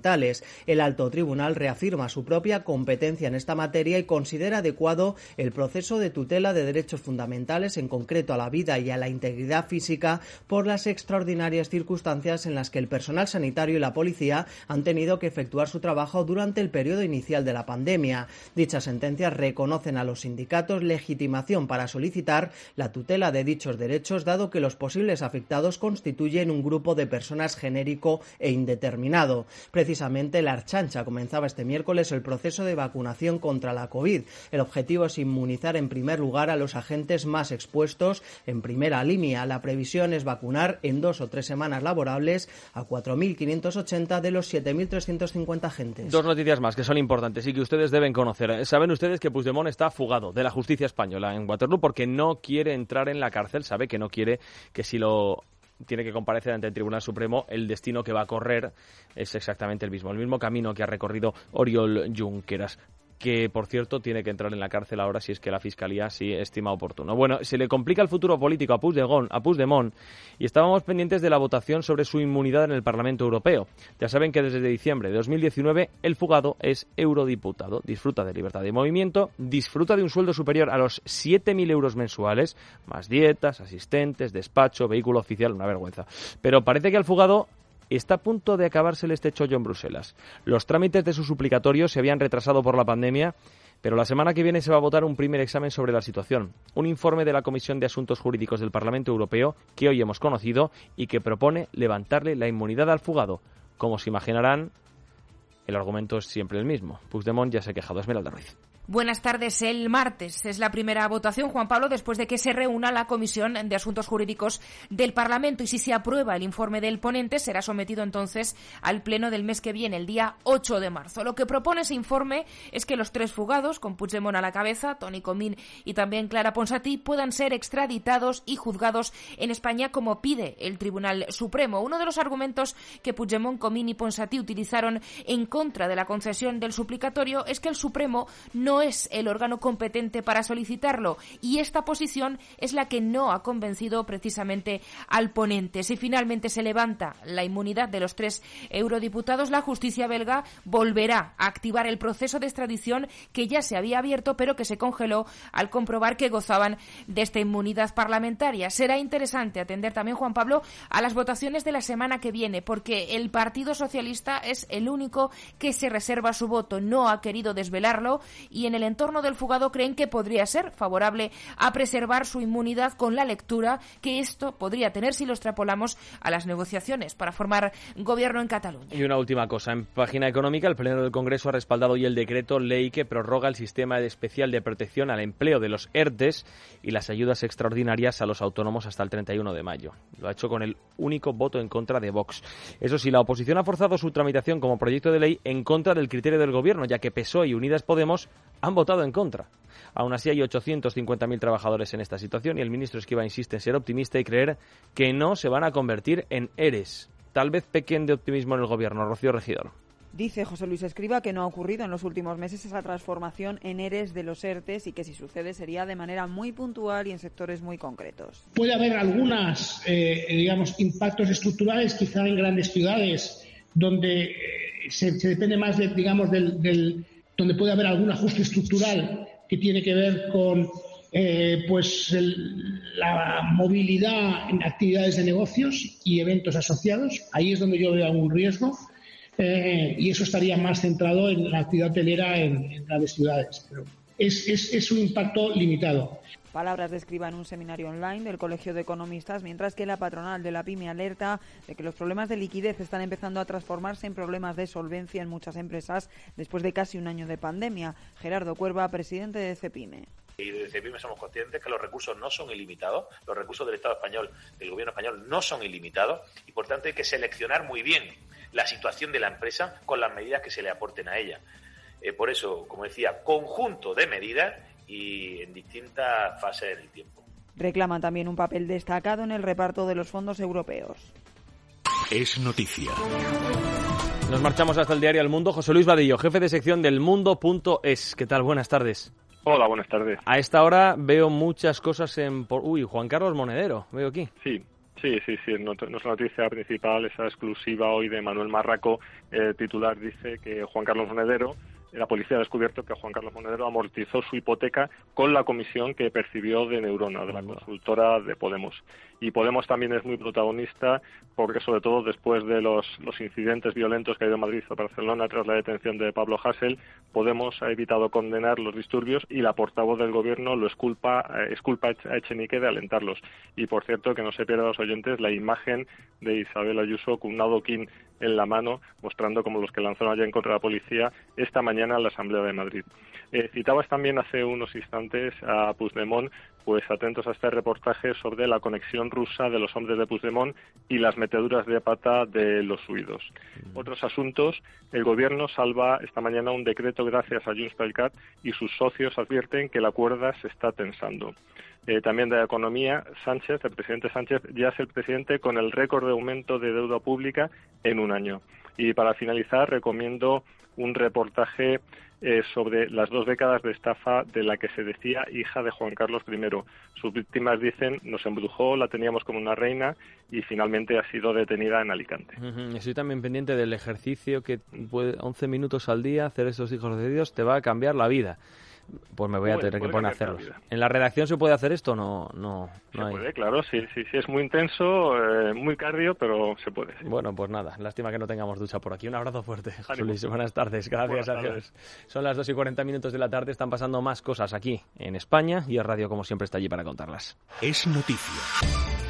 fundamentales. El alto tribunal reafirma su propia competencia en esta materia y considera adecuado el proceso de tutela de derechos fundamentales, en concreto a la vida y a la integridad física, por las extraordinarias circunstancias en las que el personal sanitario y la policía han tenido que efectuar su trabajo durante el periodo inicial de la pandemia. Dichas sentencias reconocen a los sindicatos legitimación para solicitar la tutela de dichos derechos, dado que los posibles afectados constituyen un grupo de personas genérico e indeterminado. Precisamente la Ertzaintza comenzaba este miércoles el proceso de vacunación contra la COVID. El objetivo es inmunizar en primer lugar a los agentes más expuestos en primera línea. La previsión es vacunar en dos o tres semanas laborables a cuatro mil quinientos ochenta de los siete mil trescientos cincuenta agentes. Dos noticias más que son importantes y que ustedes deben conocer. Saben ustedes que Puigdemont está fugado de la justicia española en Waterloo porque no quiere entrar en la cárcel. Sabe que no quiere que si lo tiene que comparecer ante el Tribunal Supremo, el destino que va a correr es exactamente el mismo, el mismo camino que ha recorrido Oriol Junqueras, que, por cierto, tiene que entrar en la cárcel ahora si es que la Fiscalía sí estima oportuno. Bueno, se le complica el futuro político a Puigdemont, a Puigdemont y estábamos pendientes de la votación sobre su inmunidad en el Parlamento Europeo. Ya saben que desde diciembre de dos mil diecinueve el fugado es eurodiputado, disfruta de libertad de movimiento, disfruta de un sueldo superior a los siete mil euros mensuales, más dietas, asistentes, despacho, vehículo oficial, una vergüenza. Pero parece que al fugado está a punto de acabársele este chollo en Bruselas. Los trámites de su suplicatorio se habían retrasado por la pandemia, pero la semana que viene se va a votar un primer examen sobre la situación. Un informe de la Comisión de Asuntos Jurídicos del Parlamento Europeo que hoy hemos conocido y que propone levantarle la inmunidad al fugado. Como se imaginarán, el argumento es siempre el mismo. Puigdemont ya se ha quejado. Esmeralda Ruiz. Buenas tardes. El martes es la primera votación, Juan Pablo, después de que se reúna la Comisión de Asuntos Jurídicos del Parlamento. Y si se aprueba el informe del ponente, será sometido entonces al Pleno del mes que viene, el día ocho de marzo. Lo que propone ese informe es que los tres fugados, con Puigdemont a la cabeza, Toni Comín y también Clara Ponsatí, puedan ser extraditados y juzgados en España como pide el Tribunal Supremo. Uno de los argumentos que Puigdemont, Comín y Ponsatí utilizaron en contra de la concesión del suplicatorio es que el Supremo no No es el órgano competente para solicitarlo y esta posición es la que no ha convencido precisamente al ponente. Si finalmente se levanta la inmunidad de los tres eurodiputados, la justicia belga volverá a activar el proceso de extradición que ya se había abierto pero que se congeló al comprobar que gozaban de esta inmunidad parlamentaria. Será interesante atender también, Juan Pablo, a las votaciones de la semana que viene porque el Partido Socialista es el único que se reserva su voto, no ha querido desvelarlo y en el entorno del fugado creen que podría ser favorable a preservar su inmunidad con la lectura que esto podría tener si lo extrapolamos a las negociaciones para formar gobierno en Cataluña. Y una última cosa, en página económica, el Pleno del Congreso ha respaldado hoy el decreto ley que prorroga el sistema especial de protección al empleo de los ERTES y las ayudas extraordinarias a los autónomos hasta el treinta y uno de mayo. Lo ha hecho con el único voto en contra de Vox. Eso sí, la oposición ha forzado su tramitación como proyecto de ley en contra del criterio del Gobierno, ya que P S O E y Unidas Podemos han votado en contra. Aún así hay ochocientos cincuenta mil trabajadores en esta situación y el ministro Escrivá insiste en ser optimista y creer que no se van a convertir en ERES. Tal vez pequen de optimismo en el Gobierno. Rocío Regidor. Dice José Luis Escrivá que no ha ocurrido en los últimos meses esa transformación en ERES de los ERTES y que si sucede sería de manera muy puntual y en sectores muy concretos. Puede haber algunos, eh, digamos, impactos estructurales quizá en grandes ciudades donde se, se depende más, de, digamos, del, del donde puede haber algún ajuste estructural que tiene que ver con eh, pues el, la movilidad en actividades de negocios y eventos asociados. Ahí es donde yo veo algún riesgo eh, y eso estaría más centrado en la actividad hotelera en, en grandes ciudades. Pero es, es, es un impacto limitado. Palabras de Escrivá en un seminario online del Colegio de Economistas, mientras que la patronal de la PYME alerta de que los problemas de liquidez están empezando a transformarse en problemas de solvencia en muchas empresas después de casi un año de pandemia. Gerardo Cuerva, presidente de CEPYME. Y desde CEPYME somos conscientes que los recursos no son ilimitados, los recursos del Estado español, del gobierno español, no son ilimitados y por tanto hay que seleccionar muy bien la situación de la empresa con las medidas que se le aporten a ella. Eh, por eso, como decía, conjunto de medidas y en distintas fases del tiempo. Reclaman también un papel destacado en el reparto de los fondos europeos. Es noticia. Nos marchamos hasta el diario El Mundo. José Luis Vadillo, jefe de sección del Mundo punto es. ¿Qué tal? Buenas tardes. Hola, buenas tardes. A esta hora veo muchas cosas en... Uy, Juan Carlos Monedero, veo aquí. Sí, Sí, sí, sí, nuestra noticia principal, esa exclusiva hoy de Manuel Marraco. El titular dice que Juan Carlos Monedero, la policía ha descubierto que Juan Carlos Monedero amortizó su hipoteca con la comisión que percibió de Neurona, de la consultora de Podemos. Y Podemos también es muy protagonista porque, sobre todo después de los, los incidentes violentos que ha habido en Madrid o Barcelona tras la detención de Pablo Hasél, Podemos ha evitado condenar los disturbios y la portavoz del Gobierno lo exculpa, eh, exculpa a Echenique de alentarlos. Y, por cierto, que no se pierdan los oyentes la imagen de Isabel Ayuso con un adoquín en la mano, mostrando como los que lanzaron allá en contra de la policía esta mañana en la Asamblea de Madrid. Eh, citabas también hace unos instantes a Puigdemont, pues atentos a este reportaje sobre la conexión rusa de los hombres de Puigdemont y las meteduras de pata de los huidos. Mm. Otros asuntos, el Gobierno salva esta mañana un decreto gracias a Junts per Cat y sus socios advierten que la cuerda se está tensando. Eh, también de la economía, Sánchez, el presidente Sánchez, ya es el presidente con el récord de aumento de deuda pública en un año. Y para finalizar, recomiendo un reportaje eh, sobre las dos décadas de estafa de la que se decía hija de Juan Carlos primero. Sus víctimas dicen, nos embrujó, la teníamos como una reina y finalmente ha sido detenida en Alicante. Uh-huh. Estoy también pendiente del ejercicio que puede once minutos al día hacer esos hijos de Dios, te va a cambiar la vida. Pues me voy a tener que poner a hacerlos. ¿En la redacción se puede hacer esto? No, no, se no hay. puede, claro, sí, sí, sí, es muy intenso, eh, muy cardio, pero se puede. Sí. Bueno, pues nada, lástima que no tengamos ducha por aquí. Un abrazo fuerte, José Luis. Buenas tardes, gracias, Buenas adiós. Tardes. Son las dos y cuarenta minutos de la tarde, están pasando más cosas aquí en España y el radio, como siempre, está allí para contarlas. Es noticia.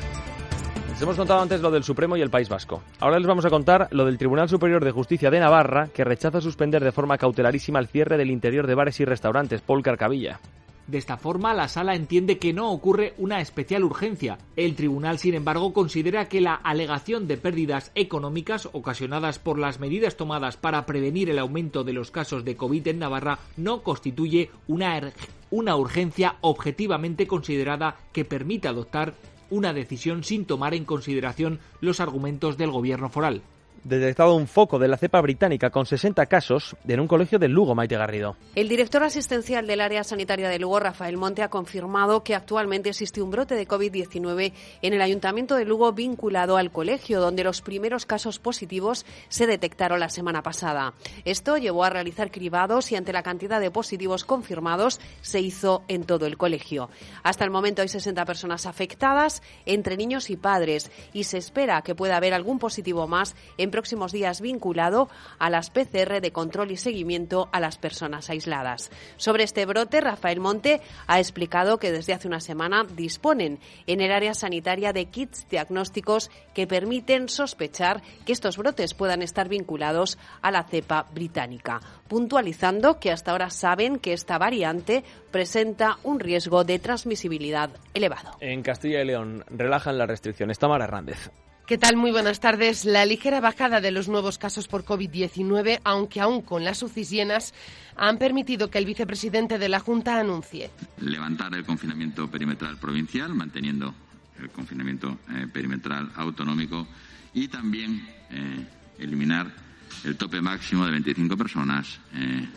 Les hemos contado antes lo del Supremo y el País Vasco. Ahora les vamos a contar lo del Tribunal Superior de Justicia de Navarra, que rechaza suspender de forma cautelarísima el cierre del interior de bares y restaurantes. Paul Carcavilla. De esta forma, la Sala entiende que no ocurre una especial urgencia. El tribunal, sin embargo, considera que la alegación de pérdidas económicas ocasionadas por las medidas tomadas para prevenir el aumento de los casos de COVID en Navarra no constituye una, una urgencia objetivamente considerada que permita adoptar una decisión sin tomar en consideración los argumentos del gobierno foral. Detectado un foco de la cepa británica con sesenta casos en un colegio de Lugo, Maite Garrido. El director asistencial del área sanitaria de Lugo, Rafael Monte, ha confirmado que actualmente existe un brote de COVID diecinueve en el ayuntamiento de Lugo vinculado al colegio, donde los primeros casos positivos se detectaron la semana pasada. Esto llevó a realizar cribados y ante la cantidad de positivos confirmados se hizo en todo el colegio. Hasta el momento hay sesenta personas afectadas, entre niños y padres, y se espera que pueda haber algún positivo más en próximos días vinculado a las P C R de control y seguimiento a las personas aisladas. Sobre este brote, Rafael Monte ha explicado que desde hace una semana disponen en el área sanitaria de kits diagnósticos que permiten sospechar que estos brotes puedan estar vinculados a la cepa británica, puntualizando que hasta ahora saben que esta variante presenta un riesgo de transmisibilidad elevado. En Castilla y León relajan las restricciones. Tamara Hernández. ¿Qué tal? Muy buenas tardes. La ligera bajada de los nuevos casos por COVID diecinueve, aunque aún con las U C Is llenas, han permitido que el vicepresidente de la Junta anuncie levantar el confinamiento perimetral provincial, manteniendo el confinamiento eh, perimetral autonómico y también eh, eliminar el tope máximo de veinticinco personas eh,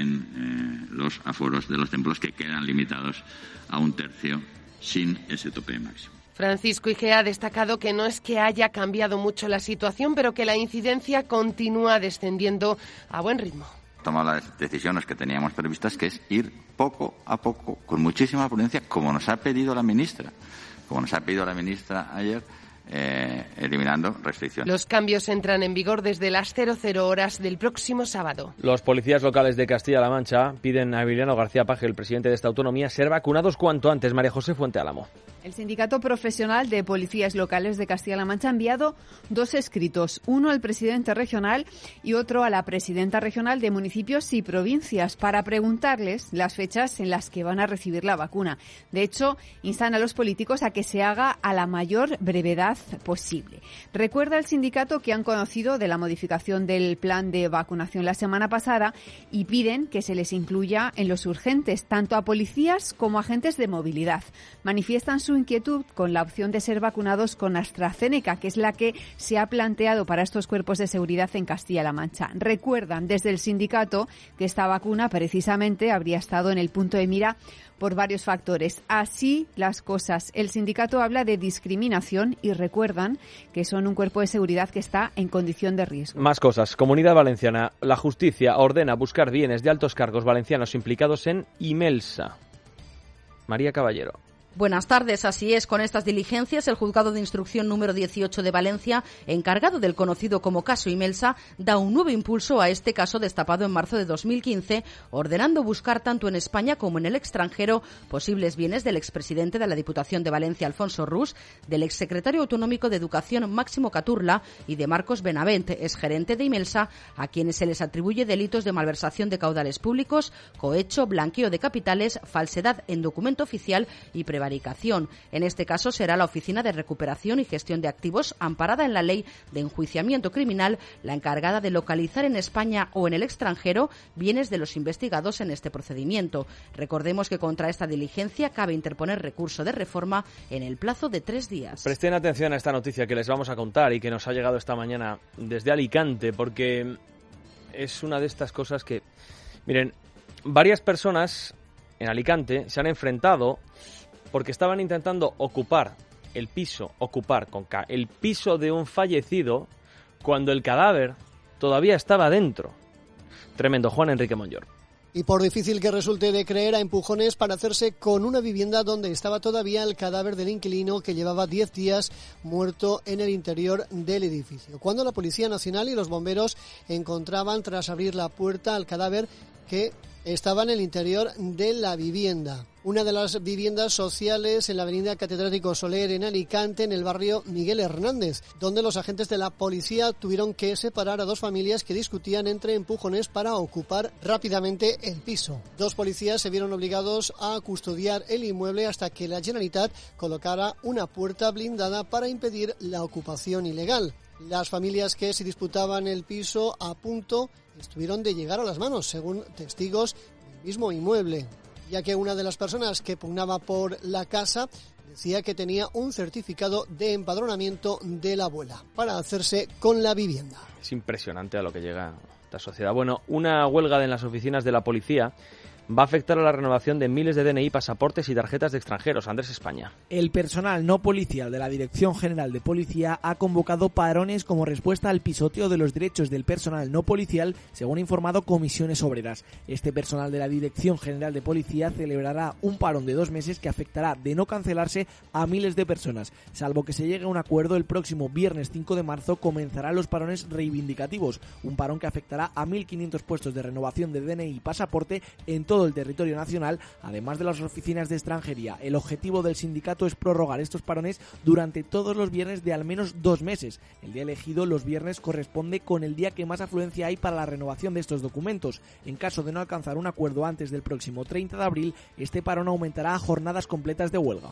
en eh, los aforos de los templos, que quedan limitados a un tercio sin ese tope máximo. Francisco Igea ha destacado que no es que haya cambiado mucho la situación, pero que la incidencia continúa descendiendo a buen ritmo. Tomamos las decisiones que teníamos previstas, que es ir poco a poco, con muchísima prudencia, como nos ha pedido la ministra, como nos ha pedido la ministra ayer, eh, eliminando restricciones. Los cambios entran en vigor desde las cero cero horas del próximo sábado. Los policías locales de Castilla-La Mancha piden a Emiliano García Paje, el presidente de esta autonomía, ser vacunados cuanto antes. María José Fuente Álamo. El Sindicato Profesional de Policías Locales de Castilla-La Mancha ha enviado dos escritos, uno al presidente regional y otro a la presidenta regional de municipios y provincias, para preguntarles las fechas en las que van a recibir la vacuna. De hecho, instan a los políticos a que se haga a la mayor brevedad posible. Recuerda el sindicato que han conocido de la modificación del plan de vacunación la semana pasada y piden que se les incluya en los urgentes, tanto a policías como a agentes de movilidad. Manifiestan su su inquietud con la opción de ser vacunados con AstraZeneca, que es la que se ha planteado para estos cuerpos de seguridad en Castilla-La Mancha. Recuerdan desde el sindicato que esta vacuna precisamente habría estado en el punto de mira por varios factores. Así las cosas. El sindicato habla de discriminación y recuerdan que son un cuerpo de seguridad que está en condición de riesgo. Más cosas. Comunidad Valenciana. La justicia ordena buscar bienes de altos cargos valencianos implicados en Imelsa. María Caballero. Buenas tardes, así es. Con estas diligencias, el Juzgado de Instrucción número dieciocho de Valencia, encargado del conocido como caso Imelsa, da un nuevo impulso a este caso destapado en marzo de dos mil quince, ordenando buscar tanto en España como en el extranjero posibles bienes del expresidente de la Diputación de Valencia, Alfonso Rus, del exsecretario autonómico de Educación, Máximo Caturla, y de Marcos Benavent, exgerente de Imelsa, a quienes se les atribuye delitos de malversación de caudales públicos, cohecho, blanqueo de capitales, falsedad en documento oficial y prevaricación. En este caso será la Oficina de Recuperación y Gestión de Activos, amparada en la Ley de Enjuiciamiento Criminal, la encargada de localizar en España o en el extranjero bienes de los investigados en este procedimiento. Recordemos que contra esta diligencia cabe interponer recurso de reforma en el plazo de tres días. Presten atención a esta noticia que les vamos a contar y que nos ha llegado esta mañana desde Alicante, porque es una de estas cosas que... Miren, varias personas en Alicante se han enfrentado porque estaban intentando ocupar el piso, ocupar con K, el piso de un fallecido cuando el cadáver todavía estaba dentro. Tremendo. Juan Enrique Monllor. Y por difícil que resulte de creer, a empujones para hacerse con una vivienda donde estaba todavía el cadáver del inquilino que llevaba diez días muerto en el interior del edificio. Cuando la Policía Nacional y los bomberos encontraban, tras abrir la puerta, al cadáver que estaba en el interior de la vivienda. Una de las viviendas sociales en la avenida Catedrático Soler en Alicante, en el barrio Miguel Hernández, donde los agentes de la policía tuvieron que separar a dos familias que discutían entre empujones para ocupar rápidamente el piso. Dos policías se vieron obligados a custodiar el inmueble hasta que la Generalitat colocara una puerta blindada para impedir la ocupación ilegal. Las familias que se disputaban el piso a punto estuvieron de llegar a las manos, según testigos del mismo inmueble, ya que una de las personas que pugnaba por la casa decía que tenía un certificado de empadronamiento de la abuela para hacerse con la vivienda. Es impresionante a lo que llega esta sociedad. Bueno, una huelga en las oficinas de la policía va a afectar a la renovación de miles de D N I, pasaportes y tarjetas de extranjeros. Andrés España. El personal no policial de la Dirección General de Policía ha convocado parones como respuesta al pisoteo de los derechos del personal no policial, según ha informado Comisiones Obreras. Este personal de la Dirección General de Policía celebrará un parón de dos meses que afectará, de no cancelarse, a miles de personas. Salvo que se llegue a un acuerdo, el próximo viernes cinco de marzo comenzarán los parones reivindicativos, un parón que afectará a mil quinientos puestos de renovación de D N I y pasaporte en todo el territorio nacional, además de las oficinas de extranjería. El objetivo del sindicato es prorrogar estos parones durante todos los viernes de al menos dos meses. El día elegido, los viernes, corresponde con el día que más afluencia hay para la renovación de estos documentos. En caso de no alcanzar un acuerdo antes del próximo treinta de abril, este parón aumentará a jornadas completas de huelga.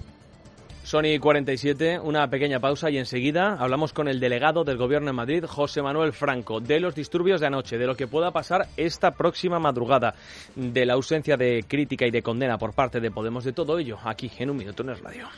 Sony cuarenta y siete, una pequeña pausa y enseguida hablamos con el delegado del Gobierno en Madrid, José Manuel Franco, de los disturbios de anoche, de lo que pueda pasar esta próxima madrugada, de la ausencia de crítica y de condena por parte de Podemos, de todo ello, aquí en Un Minuto en Es Radio.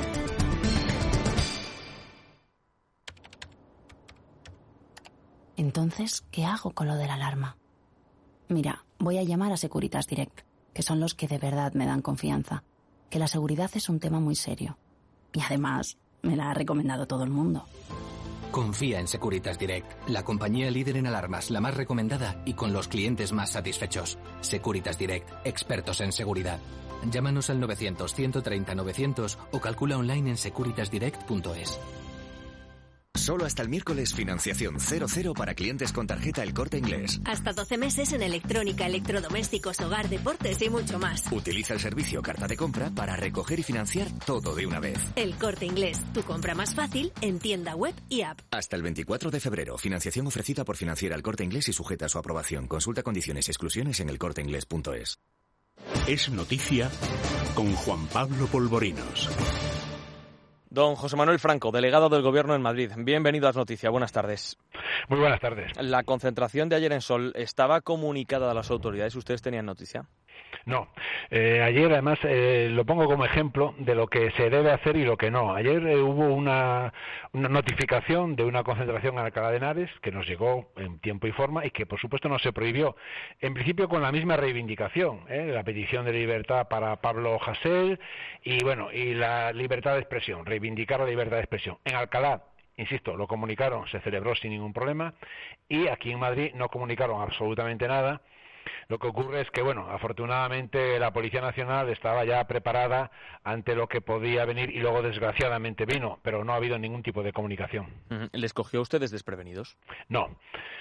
Entonces, ¿qué hago con lo de la alarma? Mira, voy a llamar a Securitas Direct, que son los que de verdad me dan confianza, que la seguridad es un tema muy serio. Y además, me la ha recomendado todo el mundo. Confía en Securitas Direct, la compañía líder en alarmas, la más recomendada y con los clientes más satisfechos. Securitas Direct, expertos en seguridad. Llámanos al novecientos, ciento treinta, novecientos o calcula online en securitas direct punto es. Solo hasta el miércoles, financiación cero cero para clientes con tarjeta El Corte Inglés. Hasta doce meses en electrónica, electrodomésticos, hogar, deportes y mucho más. Utiliza el servicio Carta de Compra para recoger y financiar todo de una vez. El Corte Inglés, tu compra más fácil en tienda web y app. Hasta el veinticuatro de febrero, financiación ofrecida por Financiera El Corte Inglés y sujeta a su aprobación. Consulta condiciones y exclusiones en el corte inglés punto es. Es noticia con Juan Pablo Polvorinos. Don José Manuel Franco, delegado del Gobierno en Madrid. Bienvenido a las noticias. Buenas tardes. Muy buenas tardes. La concentración de ayer en Sol estaba comunicada a las autoridades. ¿Ustedes tenían noticia? No. Eh, ayer, además, eh, lo pongo como ejemplo de lo que se debe hacer y lo que no. Ayer eh, hubo una, una notificación de una concentración en Alcalá de Henares que nos llegó en tiempo y forma y que, por supuesto, no se prohibió. En principio, con la misma reivindicación, ¿eh? La petición de libertad para Pablo Hasél y, bueno, y la libertad de expresión, reivindicar la libertad de expresión. En Alcalá, insisto, lo comunicaron, se celebró sin ningún problema, y aquí en Madrid no comunicaron absolutamente nada. Lo que ocurre es que, bueno, afortunadamente la Policía Nacional estaba ya preparada ante lo que podía venir y luego desgraciadamente vino, pero no ha habido ningún tipo de comunicación. ¿Les cogió a ustedes desprevenidos? No.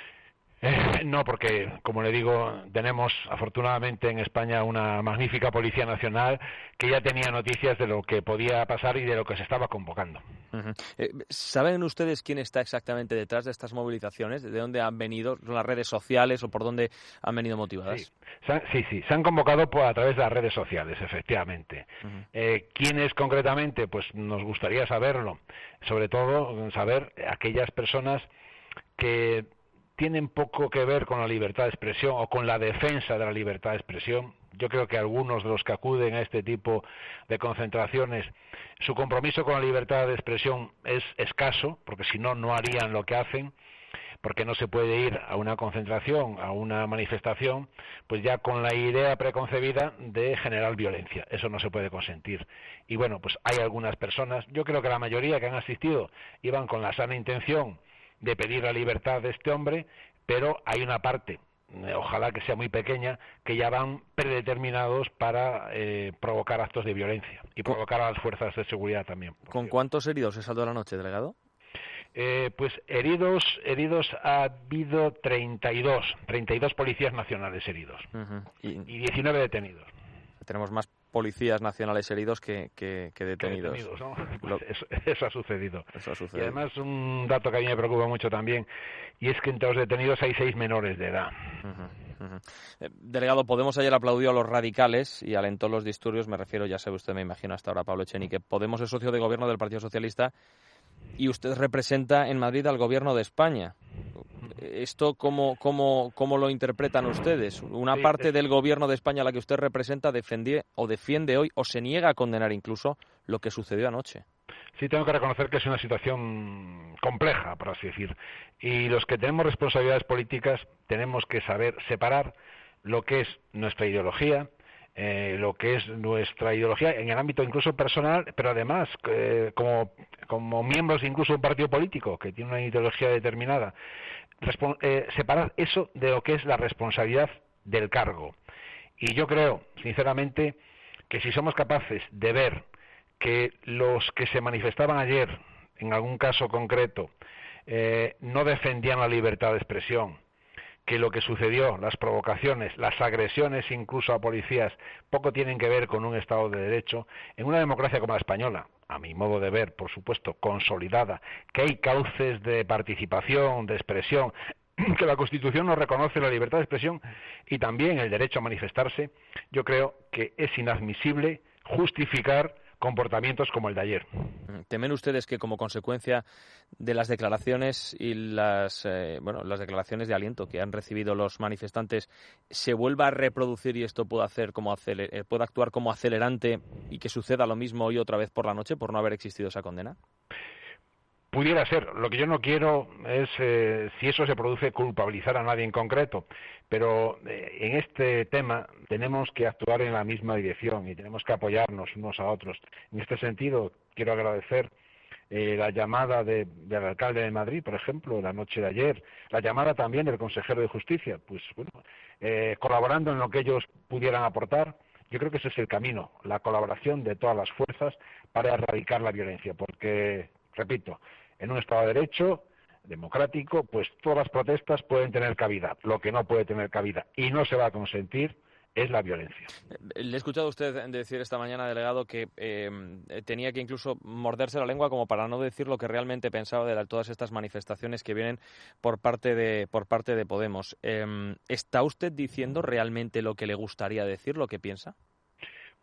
Eh, no, porque, como le digo, tenemos afortunadamente en España una magnífica Policía Nacional que ya tenía noticias de lo que podía pasar y de lo que se estaba convocando. Uh-huh. Eh, ¿Saben ustedes quién está exactamente detrás de estas movilizaciones? ¿De dónde han venido? ¿Son las redes sociales o por dónde han venido motivadas? Sí, sí, sí. Se han convocado por, a través de las redes sociales, efectivamente. Uh-huh. Eh, ¿Quiénes concretamente? Pues nos gustaría saberlo. Sobre todo, saber aquellas personas que tienen poco que ver con la libertad de expresión o con la defensa de la libertad de expresión. Yo creo que algunos de los que acuden a este tipo de concentraciones, su compromiso con la libertad de expresión es escaso, porque si no, no harían lo que hacen, porque no se puede ir a una concentración, a una manifestación, pues ya con la idea preconcebida de generar violencia. Eso no se puede consentir. Y bueno, pues hay algunas personas, yo creo que la mayoría que han asistido iban con la sana intención de pedir la libertad de este hombre, pero hay una parte, ojalá que sea muy pequeña, que ya van predeterminados para eh, provocar actos de violencia y provocar a las fuerzas de seguridad también. ¿Con cuántos heridos se saldó la noche, delegado? Eh, pues heridos heridos ha habido treinta y dos, treinta y dos policías nacionales heridos. Uh-huh. y, y diecinueve detenidos. Tenemos más policías nacionales heridos que, que, que detenidos. Que detenidos, ¿no? Pues eso, eso ha sucedido. Eso ha sucedido. Y además un dato que a mí me preocupa mucho también, y es que entre los detenidos hay seis menores de edad. Uh-huh, uh-huh. Eh, delegado, Podemos ayer aplaudió a los radicales y alentó los disturbios, me refiero, ya sabe usted, me imagino hasta ahora, Pablo Echenique. Podemos es socio de gobierno del Partido Socialista y usted representa en Madrid al gobierno de España. ¿Esto cómo, cómo, cómo lo interpretan ustedes? Una sí, parte es... del gobierno de España a la que usted representa defiende, o defiende hoy o se niega a condenar incluso lo que sucedió anoche. Sí, tengo que reconocer que es una situación compleja, por así decir. Y los que tenemos responsabilidades políticas tenemos que saber separar lo que es nuestra ideología, Eh, lo que es nuestra ideología en el ámbito incluso personal, pero además eh, como, como miembros incluso de un partido político que tiene una ideología determinada, Respon- eh, separar eso de lo que es la responsabilidad del cargo. Y yo creo, sinceramente, que si somos capaces de ver que los que se manifestaban ayer, en algún caso concreto, eh, no defendían la libertad de expresión, que lo que sucedió, las provocaciones, las agresiones incluso a policías, poco tienen que ver con un Estado de Derecho, en una democracia como la española, a mi modo de ver, por supuesto, consolidada, que hay cauces de participación, de expresión, que la Constitución nos reconoce la libertad de expresión y también el derecho a manifestarse, yo creo que es inadmisible justificar comportamientos como el de ayer. ¿Temen ustedes que como consecuencia de las declaraciones y las eh, bueno las declaraciones de aliento que han recibido los manifestantes se vuelva a reproducir y esto pueda hacer como aceler, eh, pueda actuar como acelerante y que suceda lo mismo hoy otra vez por la noche por no haber existido esa condena? Pudiera ser. Lo que yo no quiero es, eh, si eso se produce, culpabilizar a nadie en concreto. Pero eh, en este tema tenemos que actuar en la misma dirección y tenemos que apoyarnos unos a otros. En este sentido, quiero agradecer eh, la llamada de, del alcalde de Madrid, por ejemplo, la noche de ayer, la llamada también del consejero de Justicia, pues bueno, eh, colaborando en lo que ellos pudieran aportar. Yo creo que ese es el camino, la colaboración de todas las fuerzas para erradicar la violencia, porque, repito, en un Estado de Derecho democrático, pues todas las protestas pueden tener cabida. Lo que no puede tener cabida y no se va a consentir es la violencia. Le he escuchado a usted decir esta mañana, delegado, que eh, tenía que incluso morderse la lengua como para no decir lo que realmente pensaba de la, todas estas manifestaciones que vienen por parte de por parte de Podemos. Eh, ¿Está usted diciendo realmente lo que le gustaría decir, lo que piensa?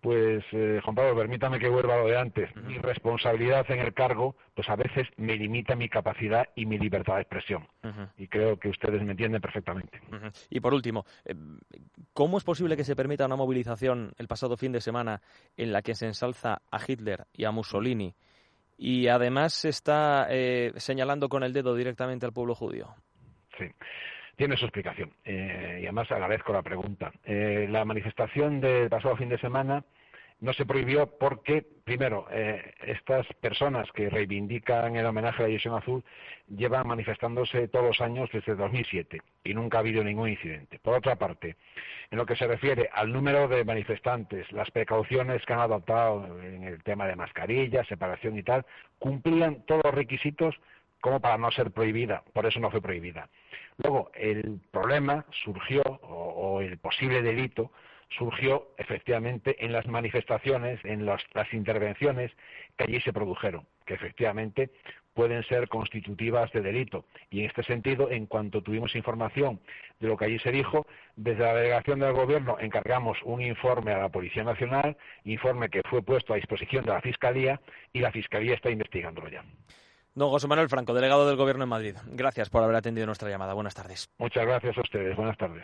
pues eh, Juan Pablo, permítame que vuelva a lo de antes. Uh-huh. Mi responsabilidad en el cargo, pues a veces me limita mi capacidad y mi libertad de expresión. Uh-huh. Y creo que ustedes me entienden perfectamente. Uh-huh. Y por último, ¿cómo es posible que se permita una movilización el pasado fin de semana en la que se ensalza a Hitler y a Mussolini y además se está eh, señalando con el dedo directamente al pueblo judío? Sí. Tiene su explicación, eh, y además agradezco la pregunta. Eh, la manifestación del pasado fin de semana no se prohibió porque, primero, eh, estas personas que reivindican el homenaje a la División Azul llevan manifestándose todos los años desde dos mil siete y nunca ha habido ningún incidente. Por otra parte, en lo que se refiere al número de manifestantes, las precauciones que han adoptado en el tema de mascarillas, separación y tal, cumplían todos los requisitos como para no ser prohibida, por eso no fue prohibida. Luego, el problema surgió, o, o el posible delito, surgió efectivamente en las manifestaciones, en los, las intervenciones que allí se produjeron, que efectivamente pueden ser constitutivas de delito. Y en este sentido, en cuanto tuvimos información de lo que allí se dijo, desde la delegación del Gobierno encargamos un informe a la Policía Nacional, informe que fue puesto a disposición de la Fiscalía, y la Fiscalía está investigándolo ya. Don José Manuel Franco, delegado del Gobierno en Madrid. Gracias por haber atendido nuestra llamada. Buenas tardes. Muchas gracias a ustedes. Buenas tardes.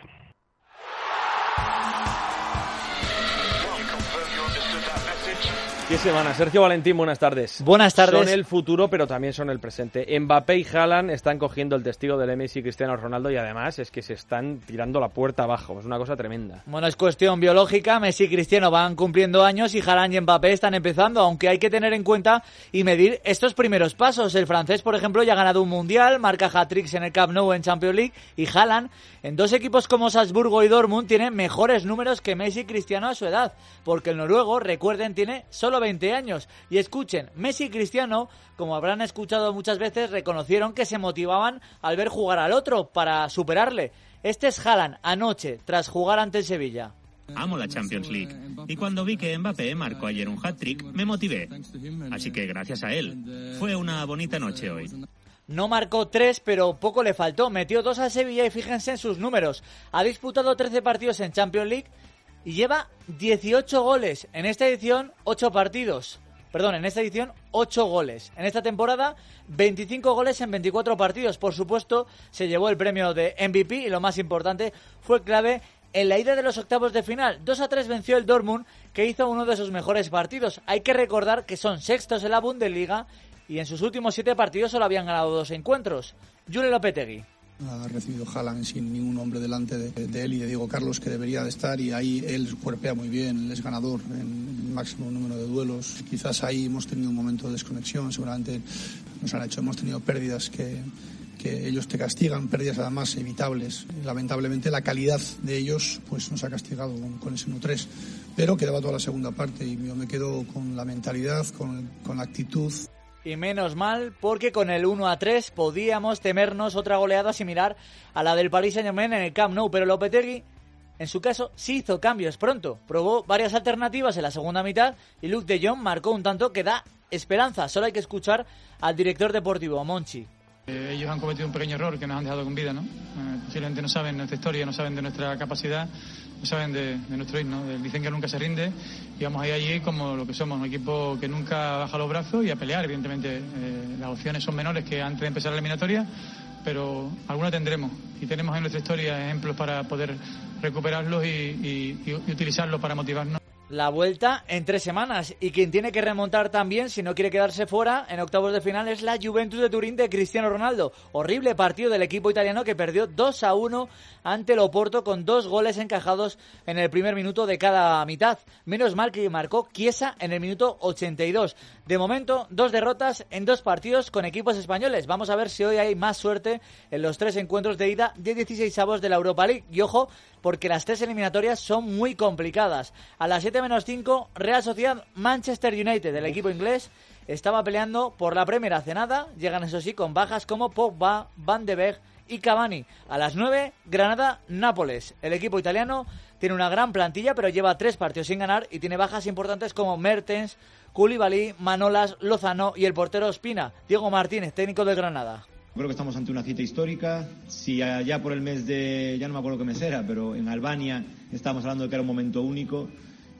¿Qué semana? Sergio Valentín, buenas tardes. Buenas tardes. Son el futuro, pero también son el presente. Mbappé y Haaland están cogiendo el testigo del Messi y Cristiano Ronaldo y además es que se están tirando la puerta abajo. Es una cosa tremenda. Bueno, es cuestión biológica. Messi y Cristiano van cumpliendo años y Haaland y Mbappé están empezando, aunque hay que tener en cuenta y medir estos primeros pasos. El francés, por ejemplo, ya ha ganado un mundial, marca hat-tricks en el Camp Nou en Champions League y Haaland, en dos equipos como Salzburgo y Dortmund, tiene mejores números que Messi y Cristiano a su edad, porque el noruego, recuerden, tiene solo veinte años. Y escuchen, Messi y Cristiano, como habrán escuchado muchas veces, reconocieron que se motivaban al ver jugar al otro para superarle. Este es Haaland anoche, tras jugar ante el Sevilla. Amo la Champions League y cuando vi que Mbappé marcó ayer un hat-trick me motivé. Así que gracias a él. Fue una bonita noche hoy. No marcó tres, pero poco le faltó. Metió dos al Sevilla y fíjense en sus números. Ha disputado trece partidos en Champions League y lleva dieciocho goles. En esta edición, ocho partidos. Perdón, en esta edición, ocho goles. En esta temporada, veinticinco goles en veinticuatro partidos. Por supuesto, se llevó el premio de M V P y lo más importante, fue clave en la ida de los octavos de final. dos a tres venció el Dortmund, que hizo uno de sus mejores partidos. Hay que recordar que son sextos en la Bundesliga y en sus últimos siete partidos solo habían ganado dos encuentros. Julio Lopetegui. Ha recibido Haaland sin ningún hombre delante de, de él y de Diego Carlos, que debería de estar, y ahí él cuerpea muy bien, él es ganador en el máximo número de duelos. Quizás ahí hemos tenido un momento de desconexión, seguramente nos han hecho, hemos tenido pérdidas que, que ellos te castigan, pérdidas además evitables. Lamentablemente la calidad de ellos pues nos ha castigado con, con ese uno tres, pero quedaba toda la segunda parte y yo me quedo con la mentalidad, con, con la actitud. Y menos mal, porque con el uno a tres podíamos temernos otra goleada similar a la del Paris Saint-Germain en el Camp Nou, pero Lopetegui, en su caso, sí hizo cambios pronto. Probó varias alternativas en la segunda mitad y Luuk de Jong marcó un tanto que da esperanza. Solo hay que escuchar al director deportivo, a Monchi. Eh, ellos han cometido un pequeño error que nos han dejado con vida, ¿no? Eh, posiblemente no saben nuestra historia, no saben de nuestra capacidad, no saben de, de nuestro himno. Dicen que nunca se rinde y vamos a ir allí como lo que somos, un equipo que nunca baja los brazos y a pelear. Evidentemente eh, las opciones son menores que antes de empezar la eliminatoria, pero alguna tendremos y tenemos en nuestra historia ejemplos para poder recuperarlos y, y, y utilizarlos para motivarnos. La vuelta en tres semanas y quien tiene que remontar también, si no quiere quedarse fuera en octavos de final, es la Juventus de Turín de Cristiano Ronaldo. Horrible partido del equipo italiano que perdió dos a uno ante el Oporto con dos goles encajados en el primer minuto de cada mitad. Menos mal que marcó Chiesa en el minuto ochenta y dos. De momento, dos derrotas en dos partidos con equipos españoles. Vamos a ver si hoy hay más suerte en los tres encuentros de ida de dieciseisavos de la Europa League. Y ojo, porque las tres eliminatorias son muy complicadas. A las siete menos cinco, Real Sociedad Manchester United, el equipo inglés, estaba peleando por la Premier hace nada. Llegan eso sí con bajas como Pogba, Van de Beek y Cavani. A las nueve, Granada-Nápoles. El equipo italiano tiene una gran plantilla, pero lleva tres partidos sin ganar y tiene bajas importantes como Mertens, Koulibaly, Manolas, Lozano y el portero Ospina. Diego Martínez, técnico del Granada. Creo que estamos ante una cita histórica. Si allá por el mes de, ya no me acuerdo qué mes era, pero en Albania estábamos hablando de que era un momento único,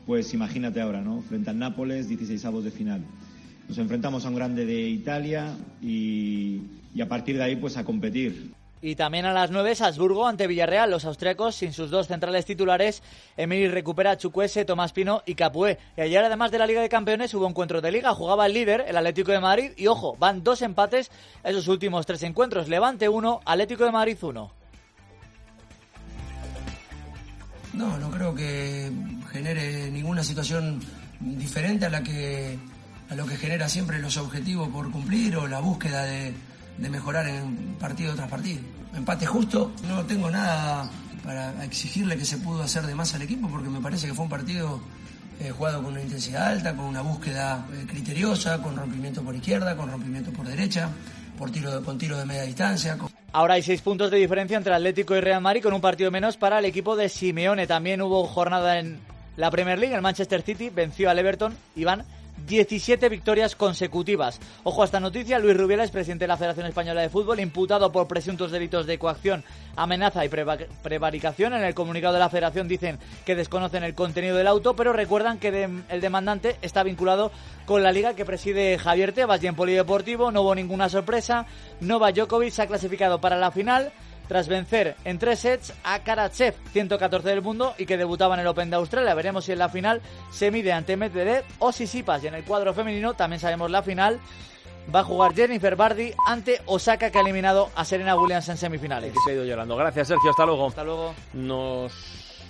pues imagínate ahora, ¿no? Frente al Nápoles, dieciseisavos de final. Nos enfrentamos a un grande de Italia y, y a partir de ahí pues a competir. Y también a las nueve, Salzburgo ante Villarreal. Los austriacos, sin sus dos centrales titulares, Emili recupera a Chukwueze, Tomás Pino y Capué. Y ayer, además de la Liga de Campeones, hubo encuentros de Liga. Jugaba el líder, el Atlético de Madrid. Y ojo, van dos empates esos últimos tres encuentros. Levante uno, Atlético de Madrid uno. No, no creo que genere ninguna situación diferente a la que a lo que genera siempre los objetivos por cumplir o la búsqueda de... de mejorar en partido tras partido. Empate justo, no tengo nada para exigirle que se pudo hacer de más al equipo porque me parece que fue un partido eh, jugado con una intensidad alta, con una búsqueda eh, criteriosa, con rompimiento por izquierda, con rompimiento por derecha, por tiro, con tiro de media distancia. Con... Ahora hay seis puntos de diferencia entre Atlético y Real Madrid con un partido menos para el equipo de Simeone. También hubo jornada en la Premier League, el Manchester City venció al Everton y van diecisiete victorias consecutivas. Ojo a esta noticia, Luis Rubiales, presidente de la Federación Española de Fútbol, imputado por presuntos delitos de coacción, amenaza y prevaricación. En el comunicado de la Federación dicen que desconocen el contenido del auto, pero recuerdan que de, el demandante está vinculado con la liga que preside Javier Tebas y en polideportivo no hubo ninguna sorpresa. Novak Djokovic se ha clasificado para la final tras vencer en tres sets a Karatsev, ciento catorce del mundo, y que debutaba en el Open de Australia. Veremos si en la final se mide ante Medvedev o Tsitsipas. Y en el cuadro femenino también sabemos la final. Va a jugar Jennifer Bardi ante Osaka, que ha eliminado a Serena Williams en semifinales. Que se ha ido llorando. Gracias, Sergio. Hasta luego. Hasta luego. Nos